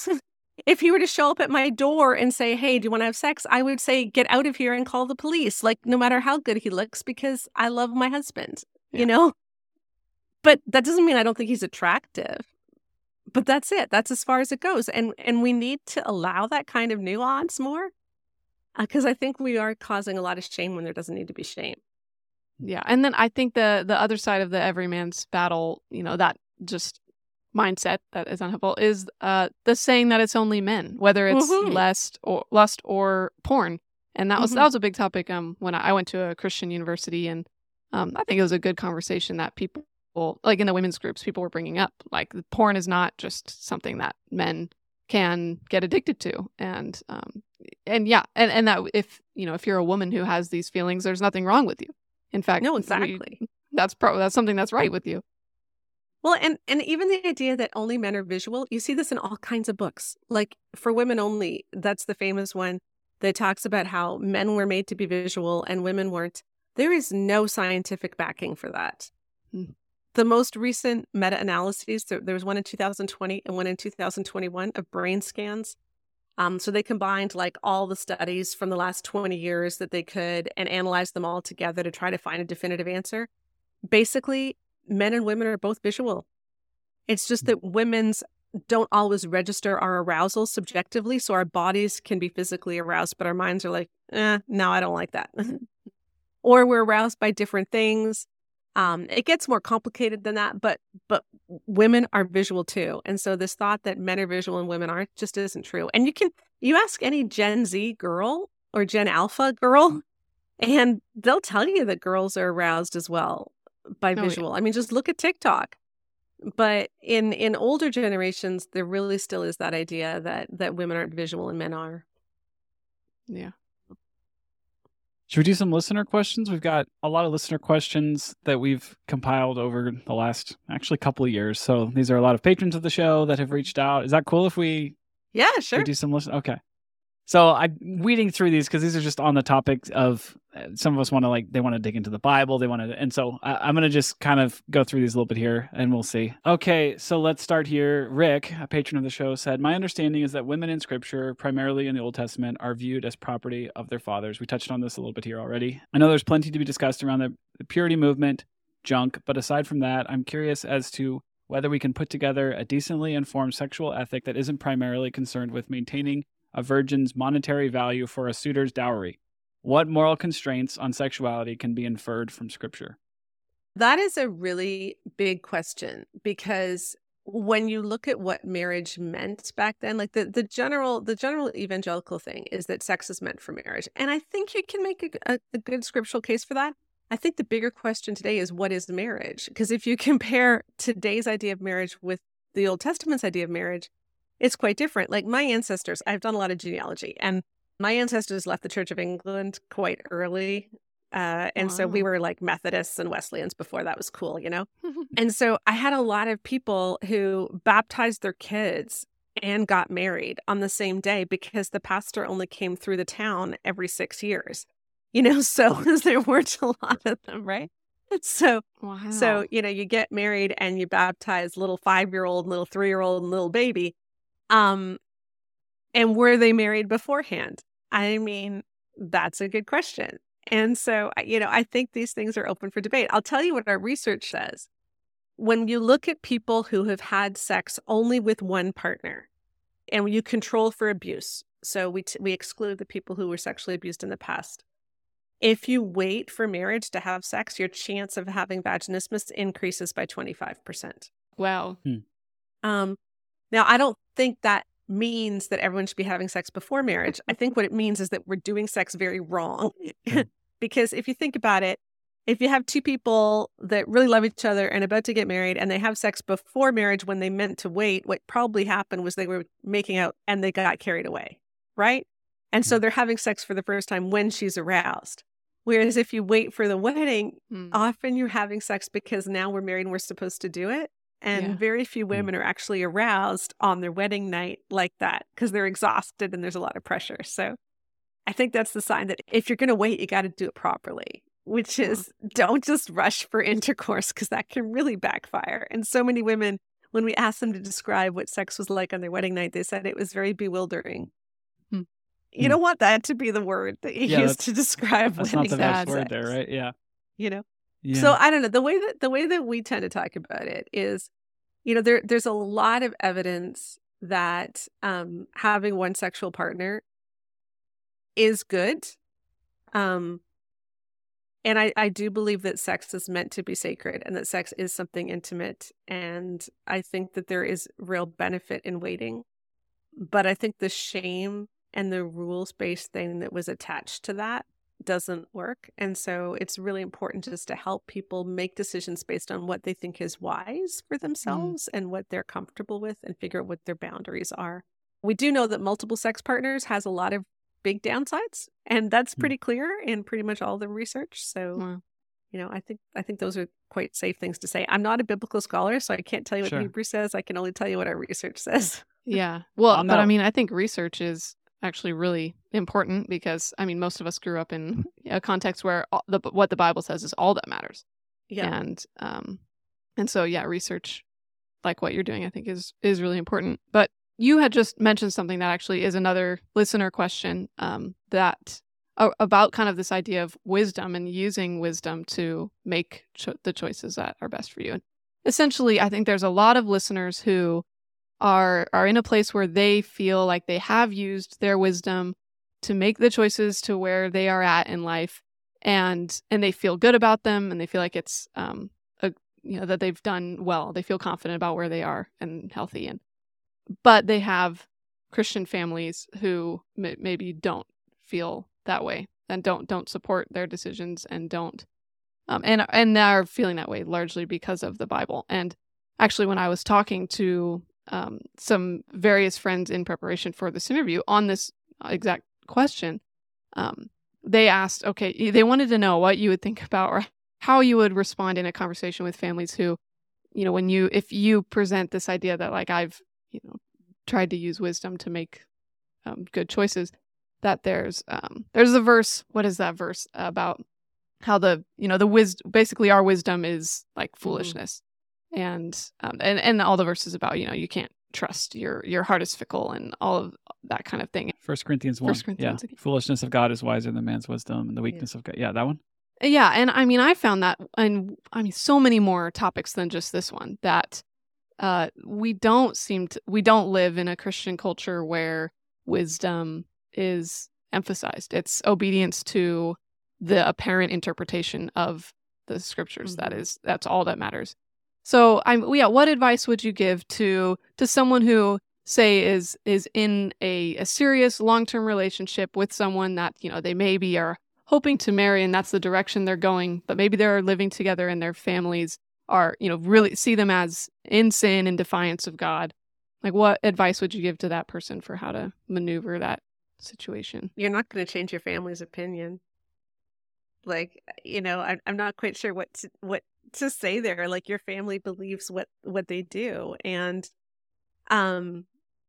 If he were to show up at my door and say, hey, do you want to have sex? I would say, get out of here and call the police. Like, no matter how good he looks, because I love my husband, Yeah. you know? But that doesn't mean I don't think he's attractive. But that's it. That's as far as it goes. And and we need to allow that kind of nuance more, because I think we are causing a lot of shame when there doesn't need to be shame. Yeah. And then I think the the other side of the every man's battle, you know, that just mindset that is unhelpful is uh the saying that it's only men, whether it's Mhm. lust or lust or porn. And that was Mhm. that was a big topic um when I, I went to a Christian university, and um I think it was a good conversation that people, like in the women's groups, people were bringing up, like porn is not just something that men can get addicted to. And um and yeah, and, and that if you know if you're a woman who has these feelings, there's nothing wrong with you. In fact, No, we- exactly. that's pro that's something that's right with you. Well, and, and even the idea that only men are visual, you see this in all kinds of books. Like for women only, that's the famous one that talks about how men were made to be visual and women weren't. There is no scientific backing for that. Hmm. The most recent meta-analyses, there, there was one in two thousand twenty and one in two thousand twenty-one of brain scans. Um, so they combined like all the studies from the last twenty years that they could and analyzed them all together to try to find a definitive answer. Basically, men and women are both visual. It's just that women's don't always register our arousal subjectively. So our bodies can be physically aroused, but our minds are like, eh, no, I don't like that. Or we're aroused by different things. Um, it gets more complicated than that, but but women are visual too. And so this thought that men are visual and women aren't just isn't true. And you can, you ask any Gen Z girl or Gen Alpha girl, and they'll tell you that girls are aroused as well by yeah. visual. I mean, just look at TikTok. But in in older generations, there really still is that idea that that women aren't visual and men are. Yeah. Should we do some listener questions? We've got a lot of listener questions that we've compiled over the last actually couple of years. So these are a lot of patrons of the show that have reached out. Is that cool if we Yeah, We sure. do some listen. Okay. So I'm weeding through these because these are just on the topic of uh, some of us want to like they want to dig into the Bible. They want to, and so I, I'm going to just kind of go through these a little bit here, and we'll see. Okay, so let's start here. Rick, a patron of the show, said, "My understanding is that women in Scripture, primarily in the Old Testament, are viewed as property of their fathers." We touched on this a little bit here already. I know there's plenty to be discussed around the, the purity movement, junk, but aside from that, I'm curious as to whether we can put together a decently informed sexual ethic that isn't primarily concerned with maintaining a virgin's monetary value for a suitor's dowry. What moral constraints on sexuality can be inferred from Scripture? That is a really big question, because when you look at what marriage meant back then, like the, the general the general evangelical thing is that sex is meant for marriage. And I think you can make a, a, a good scriptural case for that. I think the bigger question today is, what is marriage? Because if you compare today's idea of marriage with the Old Testament's idea of marriage, it's quite different. Like my ancestors, I've done a lot of genealogy, and my ancestors left the Church of England quite early. Uh, and wow. So we were like Methodists and Wesleyans before that was cool, you know? And so I had a lot of people who baptized their kids and got married on the same day because the pastor only came through the town every six years, you know? So there weren't a lot of them, right? So, wow. so, you know, you get married and you baptize little five-year-old, little three-year-old, and little baby. Um, and were they married beforehand? I mean, that's a good question. And so, you know, I think these things are open for debate. I'll tell you what our research says. When you look at people who have had sex only with one partner, and you control for abuse, so we t- we exclude the people who were sexually abused in the past. If you wait for marriage to have sex, your chance of having vaginismus increases by twenty-five percent. Wow. Hmm. Um, now, I don't think that means that everyone should be having sex before marriage. I think what it means is that we're doing sex very wrong. Because if you think about it, if you have two people that really love each other and about to get married and they have sex before marriage when they meant to wait, what probably happened was they were making out and they got carried away, right? And so they're having sex for the first time when she's aroused. Whereas if you wait for the wedding, mm. often you're having sex because now we're married and we're supposed to do it. And yeah. very few women are actually aroused on their wedding night like that because they're exhausted and there's a lot of pressure. So I think that's the sign that if you're going to wait, you got to do it properly, which is yeah. don't just rush for intercourse because that can really backfire. And so many women, when we asked them to describe what sex was like on their wedding night, they said it was very bewildering. Hmm. You hmm. don't want that to be the word that you yeah, use to describe that's wedding not the best sex. word there, right? Yeah. You know? Yeah. So I don't know. The way that the way that we tend to talk about it is, you know, there there's a lot of evidence that um, having one sexual partner is good. Um, and I, I do believe that sex is meant to be sacred and that sex is something intimate. And I think that there is real benefit in waiting. But I think the shame and the rules-based thing that was attached to that doesn't work. And so it's really important just to help people make decisions based on what they think is wise for themselves mm. and what they're comfortable with and figure out what their boundaries are. We do know that multiple sex partners has a lot of big downsides, and that's pretty mm. clear in pretty much all the research. So, wow. you know, I think I think those are quite safe things to say. I'm not a biblical scholar, so I can't tell you what sure. Hebrew says. I can only tell you what our research says. Yeah. Well, but I mean, I think research is actually really important because, I mean, most of us grew up in a context where all the, what the Bible says is all that matters. Yeah. And, um, and so, yeah, research like what you're doing, I think is, is really important. But you had just mentioned something that actually is another listener question, um, that uh, about kind of this idea of wisdom and using wisdom to make cho- the choices that are best for you. And essentially, I think there's a lot of listeners who are are in a place where they feel like they have used their wisdom to make the choices to where they are at in life, and and they feel good about them, and they feel like it's um a, you know that they've done well. They feel confident about where they are and healthy, and but they have Christian families who m- maybe don't feel that way and don't don't support their decisions and don't um and and are feeling that way largely because of the Bible. And actually, when I was talking to Um, some various friends in preparation for this interview on this exact question, um, they asked, okay, they wanted to know what you would think about or how you would respond in a conversation with families who, you know, when you, if you present this idea that like I've, you know, tried to use wisdom to make um, good choices, that there's um, there's a verse. What is that verse about? How the you know the wis basically our wisdom is like foolishness, mm-hmm. and um, and and all the verses about you know you can't trust your your heart is fickle and all of that kind of thing. First Corinthians one. First Corinthians, yeah. Foolishness of God is wiser than man's wisdom, and the weakness yeah. of God. Yeah, that one. Yeah, and I mean I found that, and I mean so many more topics than just this one, that uh, we don't seem to we don't live in a Christian culture where wisdom is emphasized. It's obedience to the apparent interpretation of the scriptures. Mm-hmm. That is, that's all that matters. So, I'm yeah. What advice would you give to to someone who, say, is is in a, a serious long term relationship with someone that you know they maybe are hoping to marry, and that's the direction they're going, but maybe they're living together and their families are you know really see them as in sin and defiance of God. Like, what advice would you give to that person for how to maneuver that situation? You're not going to change your family's opinion. Like, you know, I'm I'm not quite sure what to, what to say there. Like, your family believes what what they do, and um,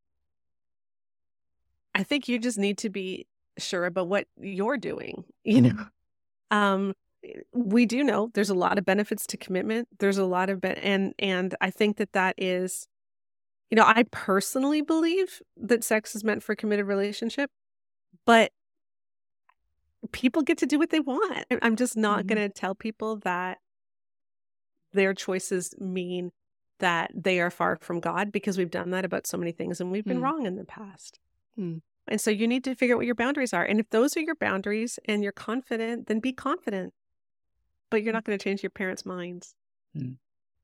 I think you just need to be sure about what you're doing. You know, um, we do know there's a lot of benefits to commitment. There's a lot of be- and and I think that that is, you know, I personally believe that sex is meant for a committed relationship, but people get to do what they want. I'm just not mm-hmm. going to tell people that their choices mean that they are far from God, because we've done that about so many things and we've been mm. wrong in the past. Mm. And so you need to figure out what your boundaries are. And if those are your boundaries and you're confident, then be confident. But you're not going to change your parents' minds. Mm.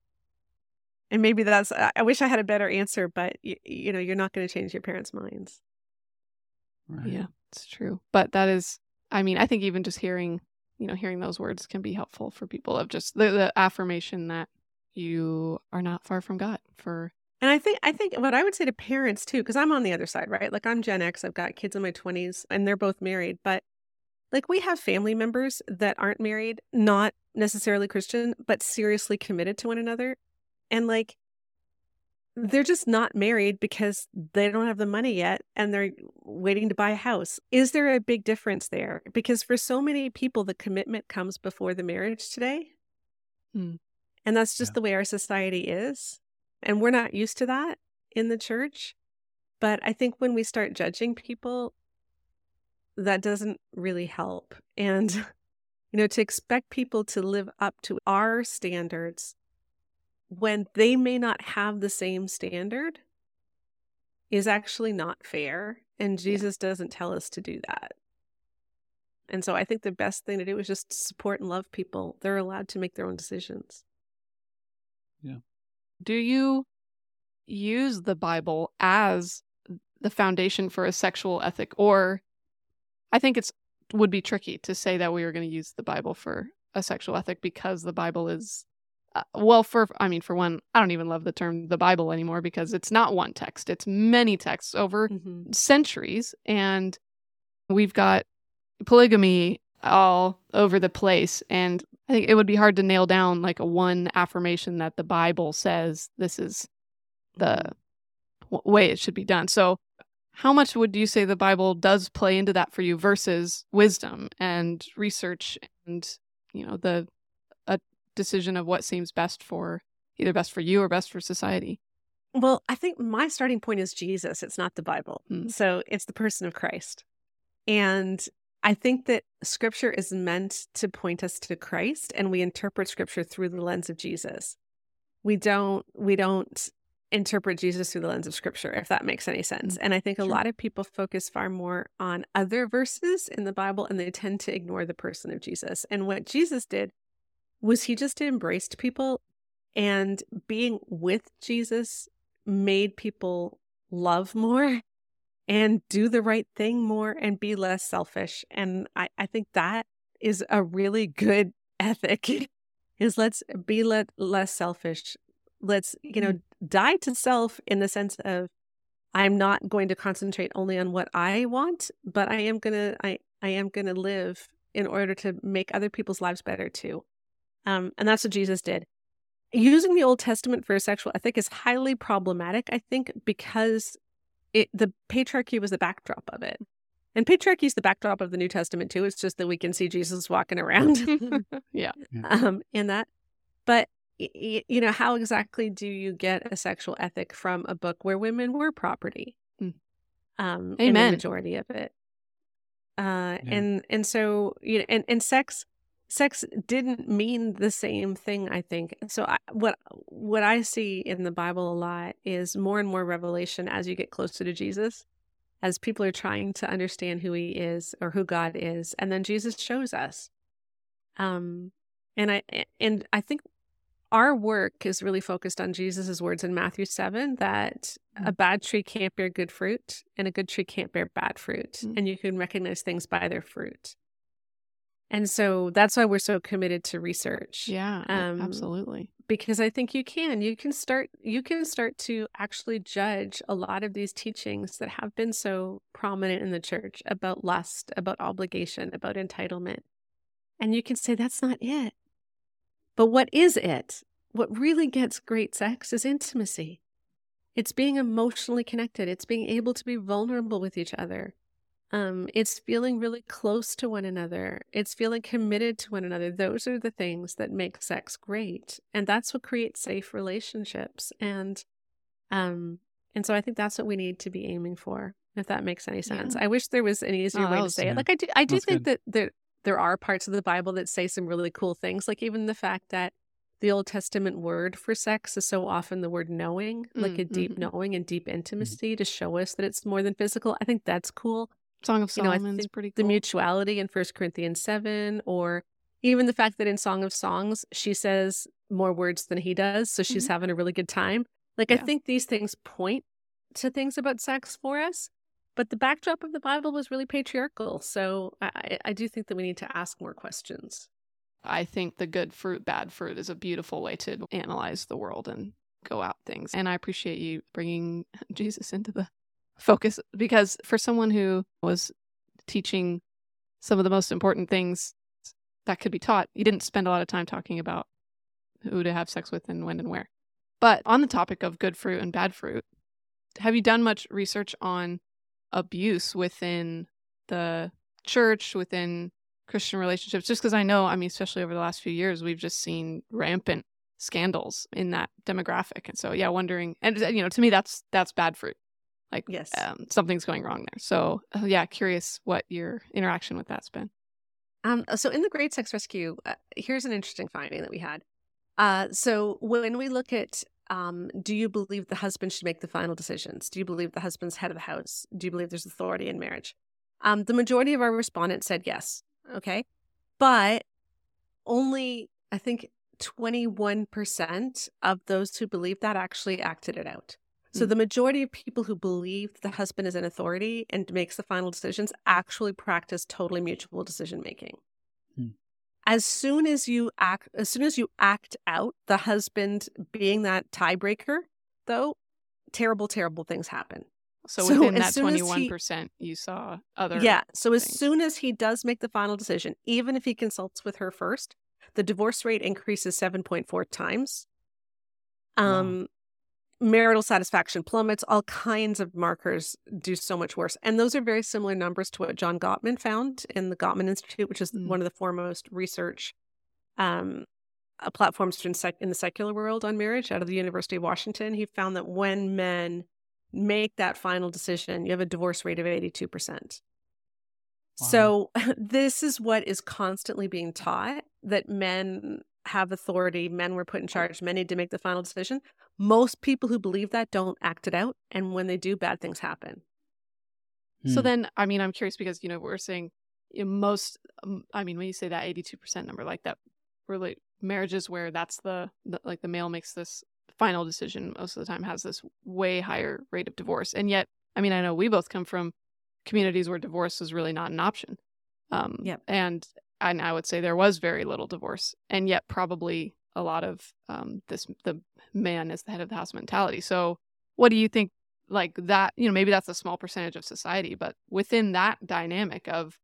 And maybe that's, I wish I had a better answer, but you, you know, you're not going to change your parents' minds. Right. Yeah, it's true. But that is, I mean, I think even just hearing, you know, hearing those words can be helpful for people, of just the, the affirmation that you are not far from God. For And I think, I think what I would say to parents too, because I'm on the other side, right? Like, I'm Gen X, I've got kids in my twenties and they're both married, but like, we have family members that aren't married, not necessarily Christian, but seriously committed to one another. And like, they're just not married because they don't have the money yet and they're waiting to buy a house. Is there a big difference there? Because for so many people, the commitment comes before the marriage today. Hmm. And that's just yeah. the way our society is. And we're not used to that in the church. But I think when we start judging people, that doesn't really help. And, you know, to expect people to live up to our standards when they may not have the same standard is actually not fair. And Jesus yeah. doesn't tell us to do that. And so I think the best thing to do is just support and love people. They're allowed to make their own decisions. Yeah. Do you use the Bible as the foundation for a sexual ethic? Or I think it's would be tricky to say that we are going to use the Bible for a sexual ethic, because the Bible is Uh, well, for, I mean, for one, I don't even love the term the Bible anymore, because it's not one text. It's many texts over mm-hmm. centuries. And we've got polygamy all over the place. And I think it would be hard to nail down like a one affirmation that the Bible says this is the w- way it should be done. So how much would you say the Bible does play into that for you versus wisdom and research and, you know, the decision of what seems best for either best for you or best for society? Well, I think my starting point is Jesus. It's not the Bible. Hmm. So it's the person of Christ. And I think that scripture is meant to point us to Christ, and we interpret scripture through the lens of Jesus. We don't, we don't interpret Jesus through the lens of scripture, if that makes any sense. And I think a sure. lot of people focus far more on other verses in the Bible, and they tend to ignore the person of Jesus. And what Jesus did was he just embraced people, and being with Jesus made people love more and do the right thing more and be less selfish. And I, I think that is a really good ethic, is let's be let, less selfish. Let's, you know, die to self in the sense of, I'm not going to concentrate only on what I want, but I am going to, I, I am going to live in order to make other people's lives better too. Um, and that's what Jesus did. Using the Old Testament for a sexual ethic is highly problematic, I think, because it the patriarchy was the backdrop of it. And patriarchy is the backdrop of the New Testament too. It's just that we can see Jesus walking around Yeah. um, in that. But, y- y- you know, how exactly do you get a sexual ethic from a book where women were property? Mm. Um, in the Amen. majority of it. Uh, Yeah. and and so you know, and and sex, sex didn't mean the same thing. I think so. I, what what I see in the Bible a lot is more and more revelation as you get closer to Jesus, as people are trying to understand who He is or who God is, and then Jesus shows us. Um, and I and I think our work is really focused on Jesus's words in Matthew seven that Mm. a bad tree can't bear good fruit and a good tree can't bear bad fruit. Mm. And you can recognize things by their fruit. And so that's why we're so committed to research. Yeah, Um, absolutely. Because I think you can. You can start you can start to actually judge a lot of these teachings that have been so prominent in the church about lust, about obligation, about entitlement. And you can say that's not it. But what is it? What really gets great sex is intimacy. It's being emotionally connected. It's being able to be vulnerable with each other. Um, it's feeling really close to one another. It's feeling committed to one another. Those are the things that make sex great. And that's what creates safe relationships. And um, and so I think that's what we need to be aiming for, if that makes any sense. Yeah. I wish there was an easier Oh, way that to was- say yeah. it. Like I do I do That's think good. that there, there are parts of the Bible that say some really cool things. Like even the fact that the Old Testament word for sex is so often the word knowing, like a Mm, deep mhm. knowing and deep intimacy to show us that it's more than physical. I think that's cool. Song of You know, I Solomon's think pretty The cool. mutuality in First Corinthians seven, or even the fact that in Song of Songs, she says more words than he does. So she's Mhm. having a really good time. Like, I Yeah. think these things point to things about sex for us. But the backdrop of the Bible was really patriarchal. So I, I I do think that we need to ask more questions. I think the good fruit, bad fruit is a beautiful way to analyze the world and go out things. And I appreciate you bringing Jesus into the focus, because for someone who was teaching some of the most important things that could be taught, you didn't spend a lot of time talking about who to have sex with and when and where. But on the topic of good fruit and bad fruit, have you done much research on abuse within the church, within Christian relationships? Just because I know, I mean, especially over the last few years, we've just seen rampant scandals in that demographic. And so, yeah, wondering, and you know, to me, that's that's bad fruit. Like, Yes. um, something's going wrong there. So, uh, yeah, curious what your interaction with that's been. Um, so in the Great Sex Rescue, uh, here's an interesting finding that we had. Uh, so when we look at, um, do you believe the husband should make the final decisions? Do you believe the husband's head of the house? Do you believe there's authority in marriage? Um, the majority of our respondents said yes. Okay. But only, I think, twenty-one percent of those who believed that actually acted it out. So Mm. the majority of people who believe the husband is in authority and makes the final decisions actually practice totally mutual decision making. Hmm. As soon as you act, as soon as you act out the husband being that tiebreaker, though, terrible, terrible things happen. So, So within as that soon as he- twenty-one percent, you saw other. Yeah. So as things. soon as he does make the final decision, even if he consults with her first, the divorce rate increases seven point four times. Um, marital satisfaction plummets. All kinds of markers do so much worse. And those are very similar numbers to what John Gottman found in the Gottman Institute, which is Mm. one of the foremost research um, uh, platforms in, sec- in the secular world on marriage out of the University of Washington. He found that when men make that final decision, you have a divorce rate of eighty-two percent. Wow. So this is what is constantly being taught, that men have authority, men were put in charge, men need to make the final decision. Most people who believe that don't act it out. And when they do, bad things happen. So Hmm. then, I mean, I'm curious because, you know, we're saying in most, um, I mean, when you say that eighty-two percent number, like that, really marriages where that's the, the, like the male makes this final decision most of the time has this way higher rate of divorce. And yet, I mean, I know we both come from communities where divorce is really not an option. Um, Yep. And, and I would say there was very little divorce, and yet probably a lot of um, this, the man is the head of the house mentality. So what do you think, like that, you know, maybe that's a small percentage of society, but within that dynamic of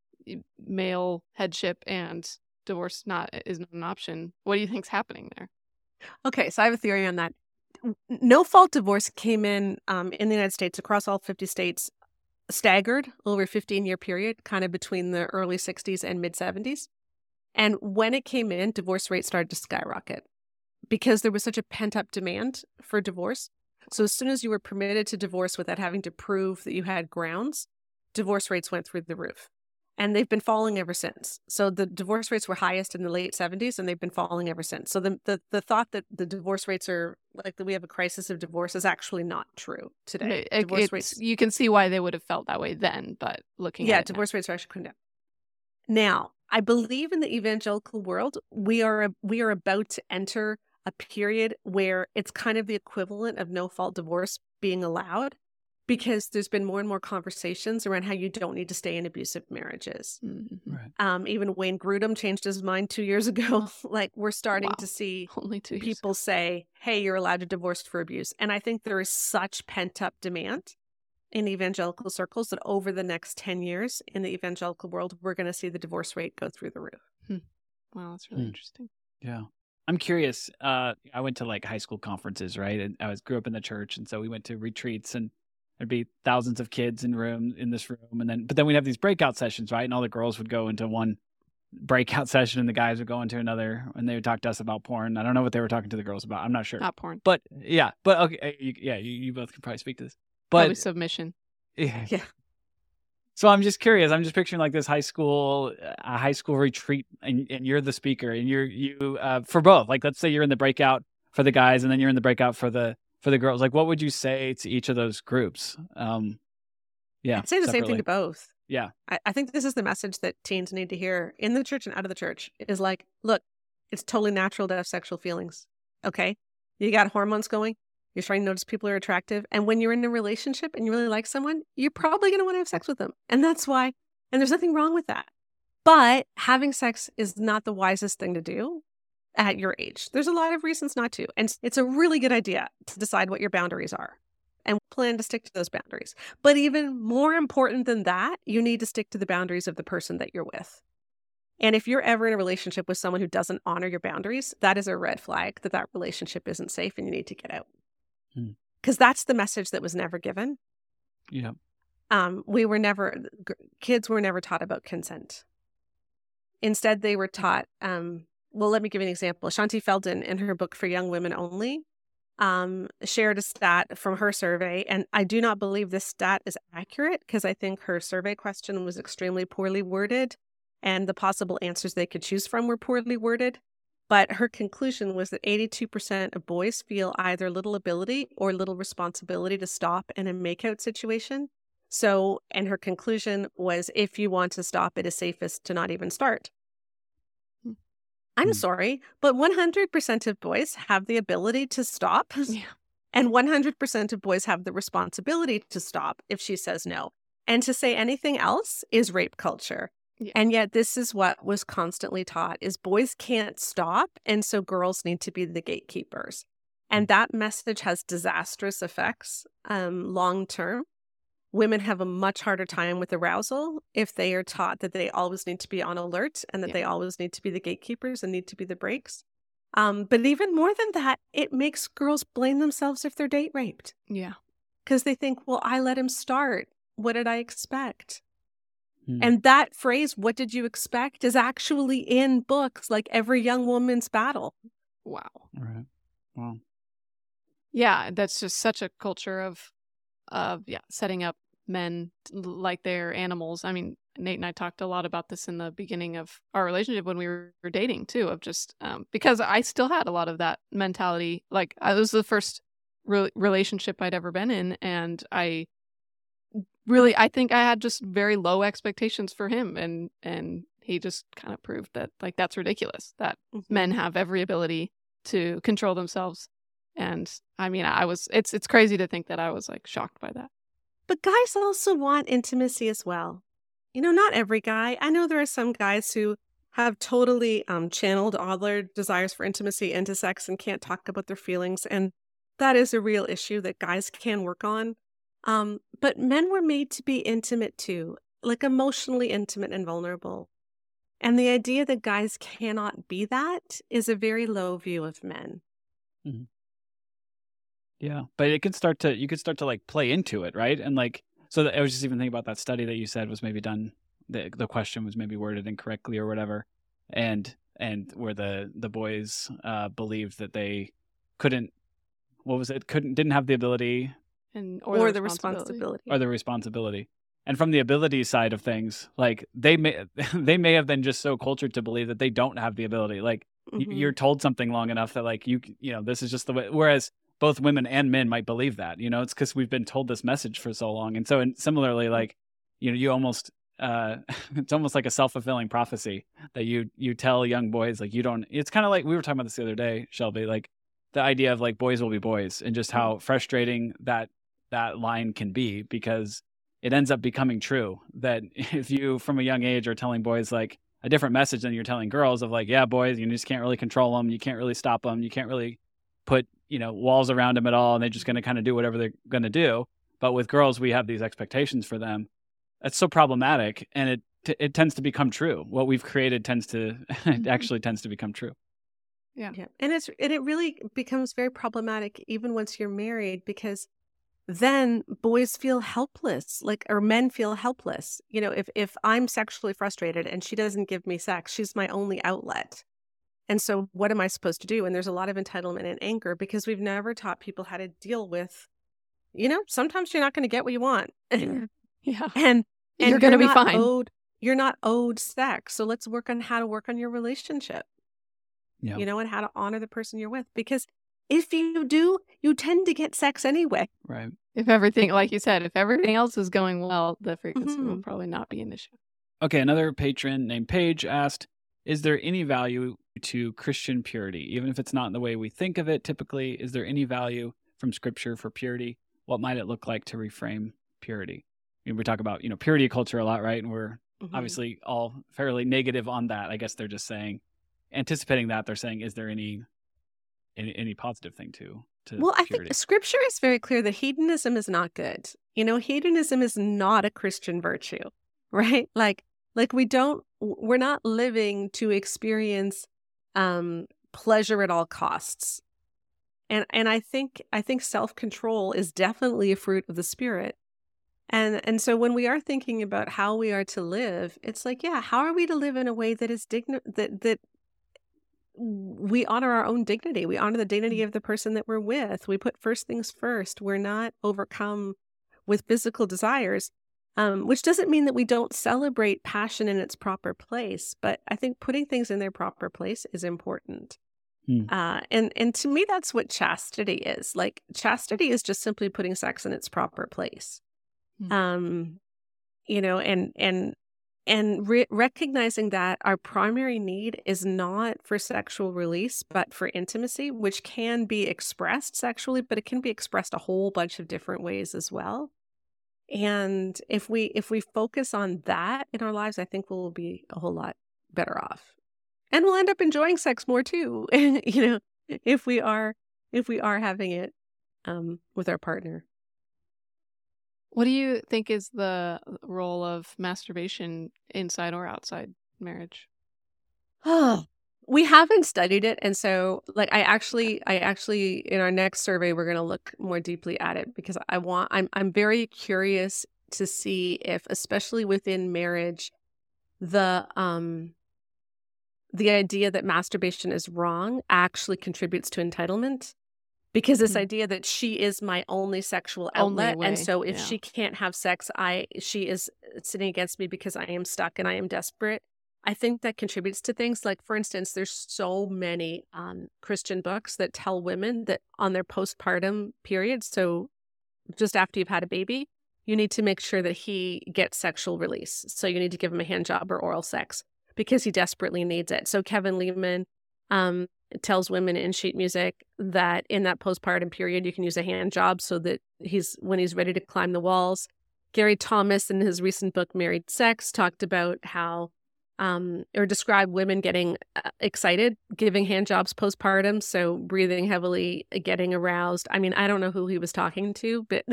male headship and divorce not is not an option, what do you think's happening there? Okay, so I have a theory on that. no fault divorce came in um, in the United States across all fifty states, staggered over a fifteen year period, kind of between the early sixties and mid seventies. And when it came in, divorce rates started to skyrocket because there was such a pent up demand for divorce. So as soon as you were permitted to divorce without having to prove that you had grounds, divorce rates went through the roof. And they've been falling ever since. So the divorce rates were highest in the late seventies, and they've been falling ever since. So the the, the thought that the divorce rates are like that we have a crisis of divorce is actually not true today. It- divorce it's- rates, You can see why they would have felt that way then, but looking yeah, at it now- divorce rates are actually coming down. Now, I believe in the evangelical world, we are we are about to enter a period where it's kind of the equivalent of no fault divorce being allowed, because there's been more and more conversations around how you don't need to stay in abusive marriages. Mhm. Right. Um, even Wayne Grudem changed his mind two years ago. Like, we're starting Wow. to see Only two years. people say, hey, you're allowed to divorce for abuse. And I think there is such pent up demand in evangelical circles that over the next ten years in the evangelical world, we're going to see the divorce rate go through the roof. Wow, that's really Hmm. interesting. Yeah. I'm curious. Uh, I went to like high school conferences, right? And I was grew up in the church, and so we went to retreats, and there'd be thousands of kids in room in this room, and then but then we'd have these breakout sessions, right? And all the girls would go into one breakout session, and the guys would go into another, and they would talk to us about porn. I don't know what they were talking to the girls about. I'm not sure. Not porn. But yeah, but okay, you, yeah, you, you both can probably speak to this. Probably But submission. yeah. Yeah. So I'm just curious. I'm just picturing like this high school, a high school retreat, and, and you're the speaker, and you're you uh, for both. Like, let's say you're in the breakout for the guys, and then you're in the breakout for the for the girls. Like, what would you say to each of those groups? Um, yeah, I'd say the same thing separately. to both. Yeah, I, I think this is the message that teens need to hear in the church and out of the church is like, look, it's totally natural to have sexual feelings. Okay. You got hormones going. You're starting to notice people are attractive. And when you're in a relationship and you really like someone, you're probably going to want to have sex with them. And that's why, and there's nothing wrong with that. But having sex is not the wisest thing to do at your age. There's a lot of reasons not to. And it's a really good idea to decide what your boundaries are and plan to stick to those boundaries. But even more important than that, you need to stick to the boundaries of the person that you're with. And if you're ever in a relationship with someone who doesn't honor your boundaries, that is a red flag that that relationship isn't safe and you need to get out. Hmm. Because that's the message that was never given. yeah, Um, we were never, g- kids were never taught about consent. Instead, they were taught, um, well, let me give you an example. Shanti Feldon, in her book For Young Women Only, um, shared a stat from her survey. And I do not believe this stat is accurate because I think her survey question was extremely poorly worded and the possible answers they could choose from were poorly worded. But her conclusion was that eighty-two percent of boys feel either little ability or little responsibility to stop in a makeout situation. So, and her conclusion was if you want to stop, it is safest to not even start. Hmm. I'm Hmm. sorry, but one hundred percent of boys have the ability to stop. Yeah. And one hundred percent of boys have the responsibility to stop if she says no. And to say anything else is rape culture. Yeah. And yet this is what was constantly taught is boys can't stop. And so girls need to be the gatekeepers. And that message has disastrous effects um, long term. Women have a much harder time with arousal if they are taught that they always need to be on alert and that Yeah. they always need to be the gatekeepers and need to be the brakes. Um, but even more than that, it makes girls blame themselves if they're date raped Yeah. because they think, well, I let him start. What did I expect? Hmm. And that phrase, what did you expect, is actually in books like Every Young Woman's Battle. Wow. right. Wow. Yeah, that's just such a culture of, of yeah, setting up men l- like they're animals. I mean, Nate and I talked a lot about this in the beginning of our relationship when we were dating too. Of just um, because I still had a lot of that mentality. Like, I, it was the first re- relationship I'd ever been in, and I really, I think I had just very low expectations for him, and and he just kind of proved that like that's ridiculous. That men have every ability to control themselves. And I mean, I was, it's, it's crazy to think that I was like shocked by that. But guys also want intimacy as well. You know, not every guy. I know there are some guys who have totally um, channeled all their desires for intimacy into sex and can't talk about their feelings. And that is a real issue that guys can work on. Um, but men were made to be intimate too, like emotionally intimate and vulnerable. And the idea that guys cannot be that is a very low view of men. Mhm. Yeah, but it could start to you could start to like play into it, right? And like so that, I was just even thinking about that study that you said was maybe done. The the question was maybe worded incorrectly or whatever, and and where the the boys uh, believed that they couldn't. What was it? Couldn't didn't have the ability and or, or, the the responsibility. responsibility. or the responsibility. And from the ability side of things, like they may they may have been just so cultured to believe that they don't have the ability. Like y- Mhm. you're told something long enough that like you you know this is just the way. Whereas both women and men might believe that, you know, it's because we've been told this message for so long. And so, and similarly, like you know, you almost uh, it's almost like a self fulfilling prophecy that you you tell young boys like you don't. It's kind of like we were talking about this the other day, Shelby. Like the idea of like boys will be boys, and just how frustrating that that line can be because it ends up becoming true that if you from a young age are telling boys like a different message than you're telling girls of like, yeah, boys, you just can't really control them. You can't really stop them. You can't really put, you know, walls around them at all. And they're just going to kind of do whatever they're going to do. But with girls, we have these expectations for them. That's so problematic. And it, t- it tends to become true. What we've created tends to, it actually tends to become true. Yeah. Yeah. And it's and it really becomes very problematic even once you're married because then boys feel helpless, like or men feel helpless. You know, if if I'm sexually frustrated and she doesn't give me sex, she's my only outlet. And so what am I supposed to do? And there's a lot of entitlement and anger because we've never taught people how to deal with, you know, sometimes you're not going to get what you want. and Yeah. and You're gonna be not fine. Owed, you're not owed sex. So let's work on how to work on your relationship. Yeah. You know, and how to honor the person you're with. Because if you do, you tend to get sex anyway. Right. If everything, like you said, if everything else is going well, the frequency will Mhm. probably not be an issue. Okay. Another patron named Paige asked, is there any value to Christian purity? Even if it's not in the way we think of it typically, is there any value from scripture for purity? What might it look like to reframe purity? I mean, we talk about, you know, purity culture a lot, right? And we're Mhm. obviously all fairly negative on that. I guess they're just saying, anticipating that, they're saying, is there any any, any positive thing to, to Well, I purity? think scripture is very clear that hedonism is not good. You know, hedonism is not a Christian virtue, right? Like, like we don't, we're not living to experience um, pleasure at all costs. And and I think I think self-control is definitely a fruit of the spirit. And and so when we are thinking about how we are to live, it's like, yeah, how are we to live in a way that is digni- that that we honor our own dignity. We honor the dignity of the person that we're with. We put first things first. We're not overcome with physical desires, um, which doesn't mean that we don't celebrate passion in its proper place. But I think putting things in their proper place is important. Hmm. Uh, and, and to me, that's what chastity is. Like chastity is just simply putting sex in its proper place. Hmm. Um, you know, and, and, And re- recognizing that our primary need is not for sexual release, but for intimacy, which can be expressed sexually, but it can be expressed a whole bunch of different ways as well. And if we if we focus on that in our lives, I think we'll be a whole lot better off, and we'll end up enjoying sex more too. you know, if we are if we are having it um, with our partner. What do you think is the role of masturbation inside or outside marriage? Oh, we haven't studied it. And so like I actually I actually in our next survey we're gonna look more deeply at it because I want I'm I'm very curious to see if, especially within marriage, the um the idea that masturbation is wrong actually contributes to entitlement. Because this Mhm. idea that she is my only sexual Only outlet, and way, so if yeah. she can't have sex, I she is sitting against me because I am stuck and I am desperate. I think that contributes to things like, for instance, there's so many um, Christian books that tell women that on their postpartum period, so just after you've had a baby, you need to make sure that he gets sexual release. So you need to give him a hand job or oral sex because he desperately needs it. So Kevin Lehman um, tells women in sheet music that in that postpartum period, you can use a hand job so that he's when he's ready to climb the walls. Gary Thomas, in his recent book, Married Sex, talked about how um, or described women getting uh, excited, giving hand jobs postpartum. So breathing heavily, getting aroused. I mean, I don't know who he was talking to, but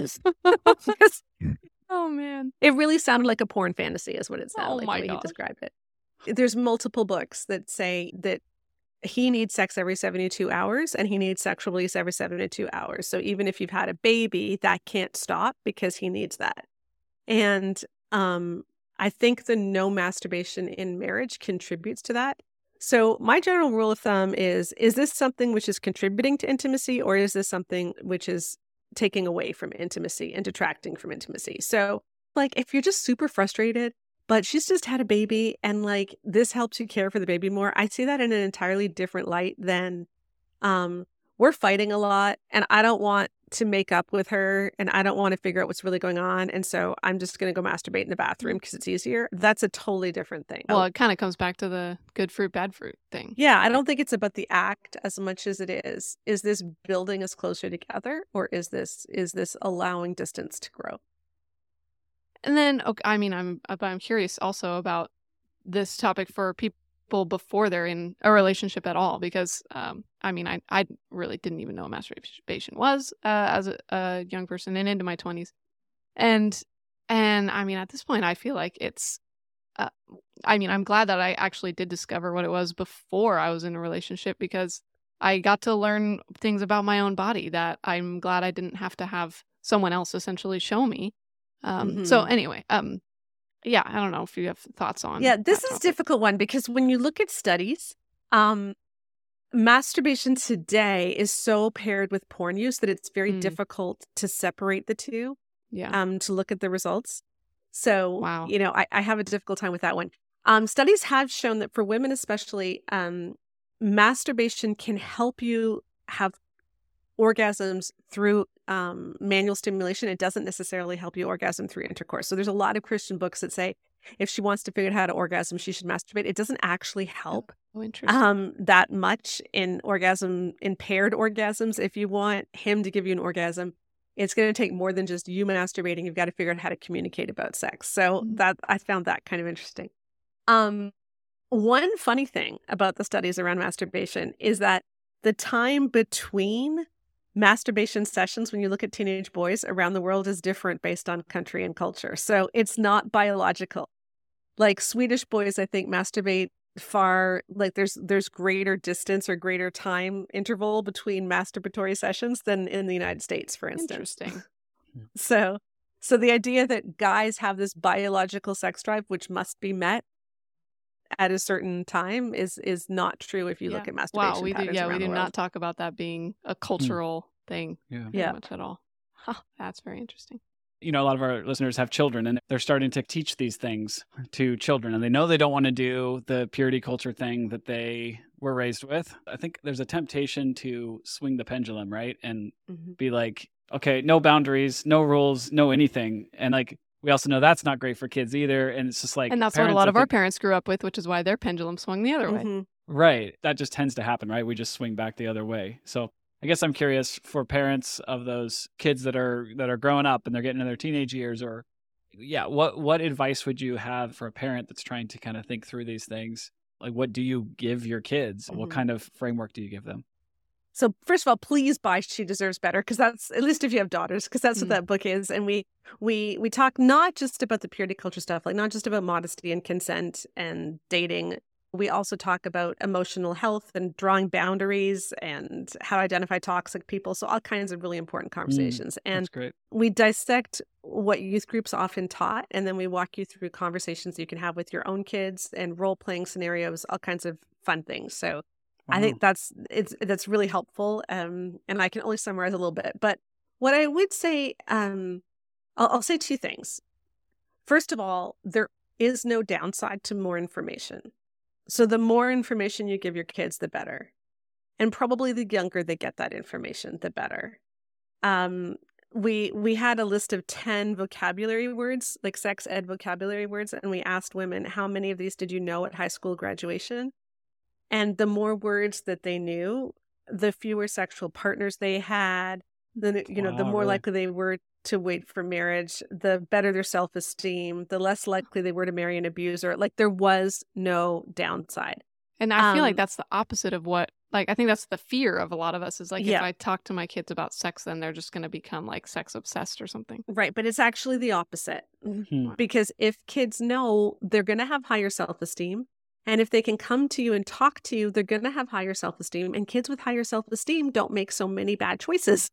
Oh man. it really sounded like a porn fantasy is what it sounded Oh like my the way gosh. he described it. There's multiple books that say that he needs sex every seventy-two hours and he needs sexual release every seventy-two hours. So even if you've had a baby, that can't stop because he needs that. And um, I think the no masturbation in marriage contributes to that. So my general rule of thumb is, is this something which is contributing to intimacy, or is this something which is taking away from intimacy and detracting from intimacy? So like, if you're just super frustrated, but she's just had a baby and like this helps you care for the baby more, I see that in an entirely different light than um, we're fighting a lot and I don't want to make up with her and I don't want to figure out what's really going on. And so I'm just going to go masturbate in the bathroom because it's easier. That's a totally different thing. Well, it kind of comes back to the good fruit, bad fruit thing. Yeah, I don't think it's about the act as much as it is, is this building us closer together, or is this is this allowing distance to grow? And then, okay, I mean, I'm but I'm curious also about this topic for people before they're in a relationship at all, because um, I mean, I I really didn't even know what masturbation was uh, as a, a young person and into my twenties, and and I mean, at this point, I feel like it's. Uh, I mean, I'm glad that I actually did discover what it was before I was in a relationship, because I got to learn things about my own body that I'm glad I didn't have to have someone else essentially show me. Um, Mhm. So anyway, um, yeah, I don't know if you have thoughts on. Yeah, this that is a topic. difficult one because when you look at studies, um, masturbation today is so paired with porn use that it's very Mm. difficult to separate the two, Yeah. um, to look at the results. So, Wow. you know, I, I have a difficult time with that one. Um, studies have shown that for women especially, um, masturbation can help you have orgasms through um, manual stimulation. It doesn't necessarily help you orgasm through intercourse. So there's a lot of Christian books that say if she wants to figure out how to orgasm, she should masturbate. It doesn't actually help Oh, interesting. um, that much in orgasm, in paired orgasms. If you want him to give you an orgasm, it's going to take more than just you masturbating. You've got to figure out how to communicate about sex. So Mhm. that I found that kind of interesting. Um, one funny thing about the studies around masturbation is that the time between masturbation sessions, when you look at teenage boys around the world, is different based on country and culture. So it's not biological. Like Swedish boys, I think, masturbate far, like there's there's greater distance or greater time interval between masturbatory sessions than in the United States, for instance. Interesting. So so the idea that guys have this biological sex drive which must be met at a certain time is is not true if you look Yeah. at masturbation Wow, we did. patterns Yeah, we around did the not world. talk about that being a cultural thing Yeah. very Yeah. much at all. Huh, that's very interesting. You know, a lot of our listeners have children and they're starting to teach these things to children, and they know they don't want to do the purity culture thing that they were raised with. I think there's a temptation to swing the pendulum, right? And Mhm. be like, okay, no boundaries, no rules, no anything. And like, we also know that's not great for kids either. And it's just like, And that's what a parents, lot I of our think- parents grew up with, which is why their pendulum swung the other way. Mhm. Right. That just tends to happen, right? We just swing back the other way. So I guess I'm curious for parents of those kids that are that are growing up and they're getting in their teenage years, or yeah, what what advice would you have for a parent that's trying to kind of think through these things? Like, what do you give your kids? What Mhm. kind of framework do you give them? So first of all, please buy She Deserves Better, because that's, at least if you have daughters, because that's Mm. what that book is. And we we we talk not just about the purity culture stuff, like not just about modesty and consent and dating. We also talk about emotional health and drawing boundaries and how to identify toxic people. So all kinds of really important conversations. And That's great. we dissect what youth groups often taught, and then we walk you through conversations you can have with your own kids and role-playing scenarios, all kinds of fun things. So I think that's it's that's really helpful, um, and I can only summarize a little bit. But what I would say, um, I'll, I'll say two things. First of all, there is no downside to more information. So the more information you give your kids, the better, and probably the younger they get that information, the better. Um, we we had a list of ten vocabulary words, like sex ed vocabulary words, and we asked women, how many of these did you know at high school graduation? And the more words that they knew, the fewer sexual partners they had, the you know, the Wow, more really? likely they were to wait for marriage, the better their self-esteem, the less likely they were to marry an abuser. Like there was no downside. And I feel like Um, that's the opposite of what, like, I think that's the fear of a lot of us is like, Yeah. if I talk to my kids about sex, then they're just going to become like sex obsessed or something. Right, but it's actually the opposite. Hmm. Because if kids know, they're going to have higher self-esteem And if they can come to you and talk to you, they're going to have higher self-esteem. And kids with higher self-esteem don't make so many bad choices.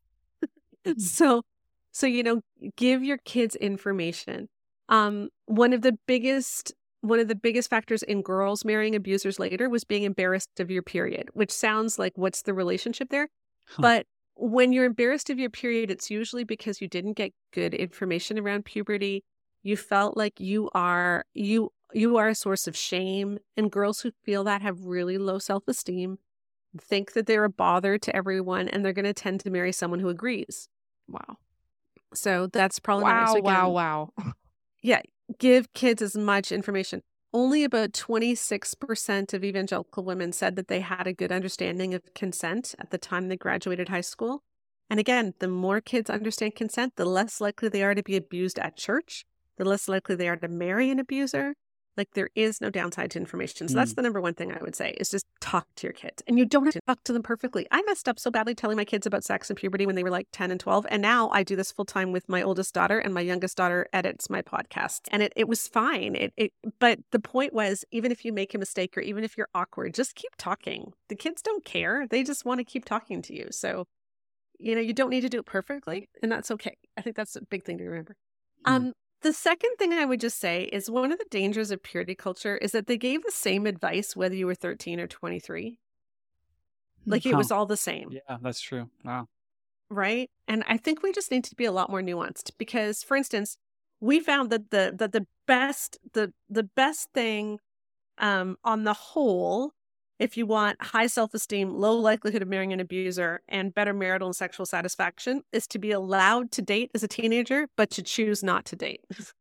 so, so, you know, give your kids information. Um, one of the biggest, one of the biggest factors in girls marrying abusers later was being embarrassed of your period, which sounds like what's the relationship there? Huh. But when you're embarrassed of your period, it's usually because you didn't get good information around puberty. You felt like you are, you, you are a source of shame. And girls who feel that have really low self-esteem, think that they're a bother to everyone, and they're going to tend to marry someone who agrees. Wow. So that's problematic. Wow, So again, wow, wow. yeah, give kids as much information. Only about twenty-six percent of evangelical women said that they had a good understanding of consent at the time they graduated high school. And again, the more kids understand consent, the less likely they are to be abused at church, the less likely they are to marry an abuser. Like, there is no downside to information. So that's Mm. the number one thing I would say is just talk to your kids. And you don't have to talk to them perfectly. I messed up so badly telling my kids about sex and puberty when they were like ten and twelve. And now I do this full time with my oldest daughter, and my youngest daughter edits my podcast. And it, it was fine. It, it But the point was, even if you make a mistake or even if you're awkward, just keep talking. The kids don't care. They just want to keep talking to you. So, you know, you don't need to do it perfectly, and that's okay. I think that's a big thing to remember. Mm. Um, The second thing I would just say is one of the dangers of purity culture is that they gave the same advice whether you were thirteen or twenty-three. Like, it Huh. was all the same, Yeah, that's true. Wow. right? And I think we just need to be a lot more nuanced because, for instance, we found that the that the best the the best thing um, on the whole, if you want high self-esteem, low likelihood of marrying an abuser, and better marital and sexual satisfaction, is to be allowed to date as a teenager, but to choose not to date.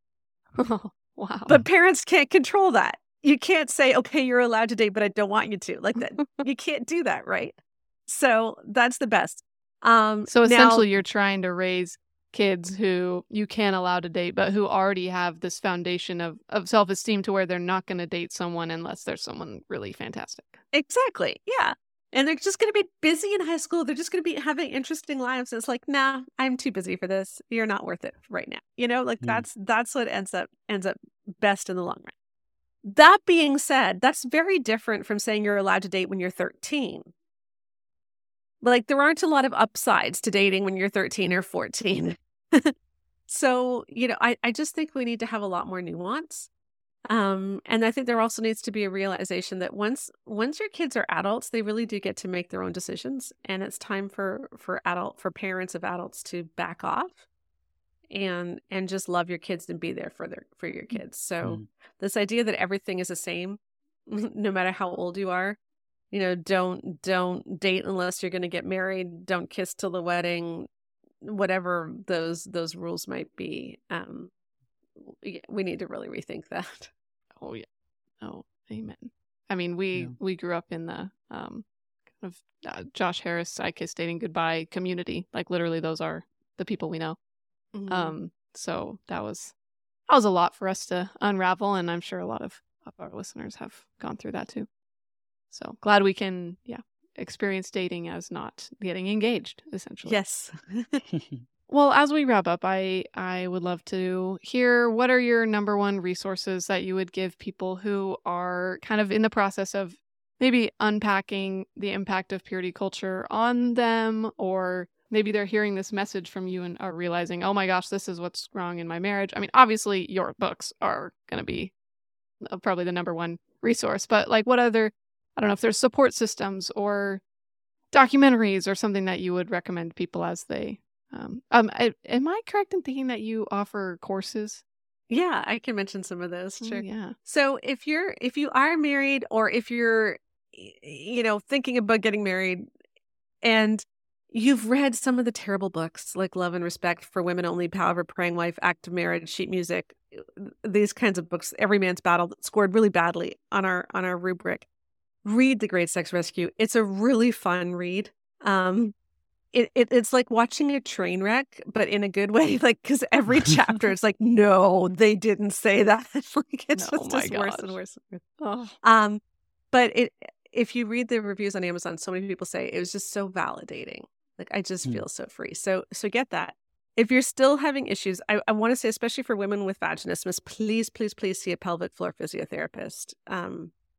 Oh, wow. But parents can't control that. You can't say, okay, you're allowed to date, but I don't want you to. Like that. You can't do that, right? So that's the best. Um, So now- essentially, you're trying to raise kids who you can allow to date, but who already have this foundation of, of self-esteem to where they're not going to date someone unless there's someone really fantastic. Exactly. Yeah. And they're just going to be busy in high school. They're just going to be having interesting lives. It's like, nah, I'm too busy for this. You're not worth it right now. You know, like Mm. that's that's what ends up ends up best in the long run. That being said, that's very different from saying you're allowed to date when you're thirteen. Like, there aren't a lot of upsides to dating when you're thirteen or fourteen. So, you know, I, I just think we need to have a lot more nuance. Um, and I think there also needs to be a realization that once once your kids are adults, they really do get to make their own decisions. And it's time for for adult for parents of adults to back off and and just love your kids and be there for their for your kids. So Mm. this idea that everything is the same, no matter how old you are, you know, don't don't date unless you're going to get married, don't kiss till the wedding, whatever those those rules might be. Um, we we need to really rethink that. Oh yeah. Oh, amen. I mean, we Yeah. we grew up in the um kind of uh, Josh Harris I Kiss Dating Goodbye community. Like, literally, those are the people we know. Mhm. Um, so that was that was a lot for us to unravel, and I'm sure a lot of, of our listeners have gone through that too. So glad we can, yeah, experience dating as not getting engaged, essentially. Yes. Well, as we wrap up, I I would love to hear what are your number one resources that you would give people who are kind of in the process of maybe unpacking the impact of purity culture on them, or maybe they're hearing this message from you and are realizing, oh my gosh, this is what's wrong in my marriage. I mean, obviously your books are going to be uh, probably the number one resource, but like, what other, I don't know if there's support systems or documentaries or something that you would recommend people as they Um, um, I, am I correct in thinking that you offer courses? Yeah, I can mention some of those. Oh, Sure. yeah. So if you're if you are married, or if you're y- you know thinking about getting married, and you've read some of the terrible books like Love and Respect for Women Only, Power of a Praying Wife, Act of Marriage, Sheet Music, these kinds of books, Every Man's Battle, that scored really badly on our on our rubric, read The Great Sex Rescue. It's a really fun read. Um, It, it it's like watching a train wreck, but in a good way. Like, because every chapter it's like, no, they didn't say that. Like, it's Oh just, my just worse and gosh. worse. and worse. Oh, Um, but it if you read the reviews on Amazon, so many people say it was just so validating. Like, I just Hmm. feel so free. So so get that. If you're still having issues, I, I want to say, especially for women with vaginismus, please, please, please see a pelvic floor physiotherapist. Um,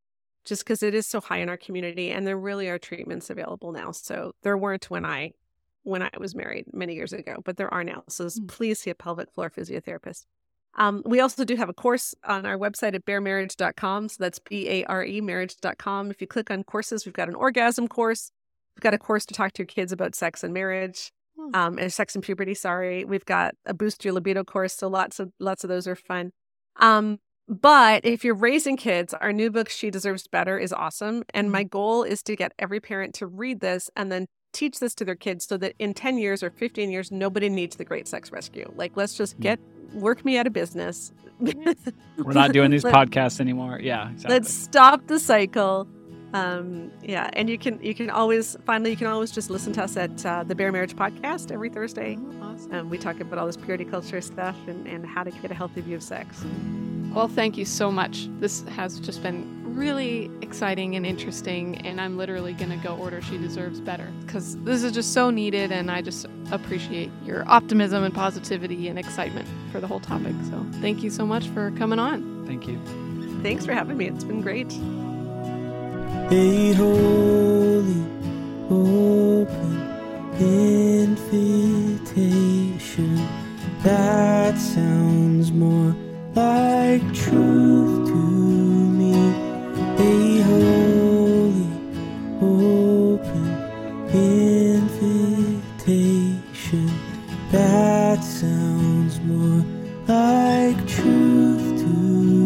just because it is so high in our community, and there really are treatments available now. So there weren't when I when I was married many years ago, but there are now. So mm. please see a pelvic floor physiotherapist. Um, we also do have a course on our website at bare marriage dot com. So that's B A R E marriage dot com. If you click on courses, we've got an orgasm course. We've got a course to talk to your kids about sex and marriage, um, and sex and puberty. Sorry. We've got a boost your libido course. So lots of, lots of those are fun. Um, but if you're raising kids, our new book, She Deserves Better, is awesome. And my goal is to get every parent to read this and then teach this to their kids so that in ten years or fifteen years, nobody needs the Great Sex Rescue. Like, let's just get, work me out of business. We're not doing these Let, podcasts anymore. Yeah, exactly. Let's stop the cycle. Um, yeah, and you can you can always finally you can always just listen to us at uh, the Bare Marriage Podcast every Thursday. Awesome. And we talk about all this purity culture stuff and, and how to get a healthy view of sex. Well, thank you so much. This has just been really exciting and interesting, and I'm literally going to go order She Deserves Better because this is just so needed, and I just appreciate your optimism and positivity and excitement for the whole topic. So thank you so much for coming on. Thank you. Thanks for having me. It's been great. A holy, open invitation that sounds more like truth to me. A holy, open invitation that sounds more like truth to me.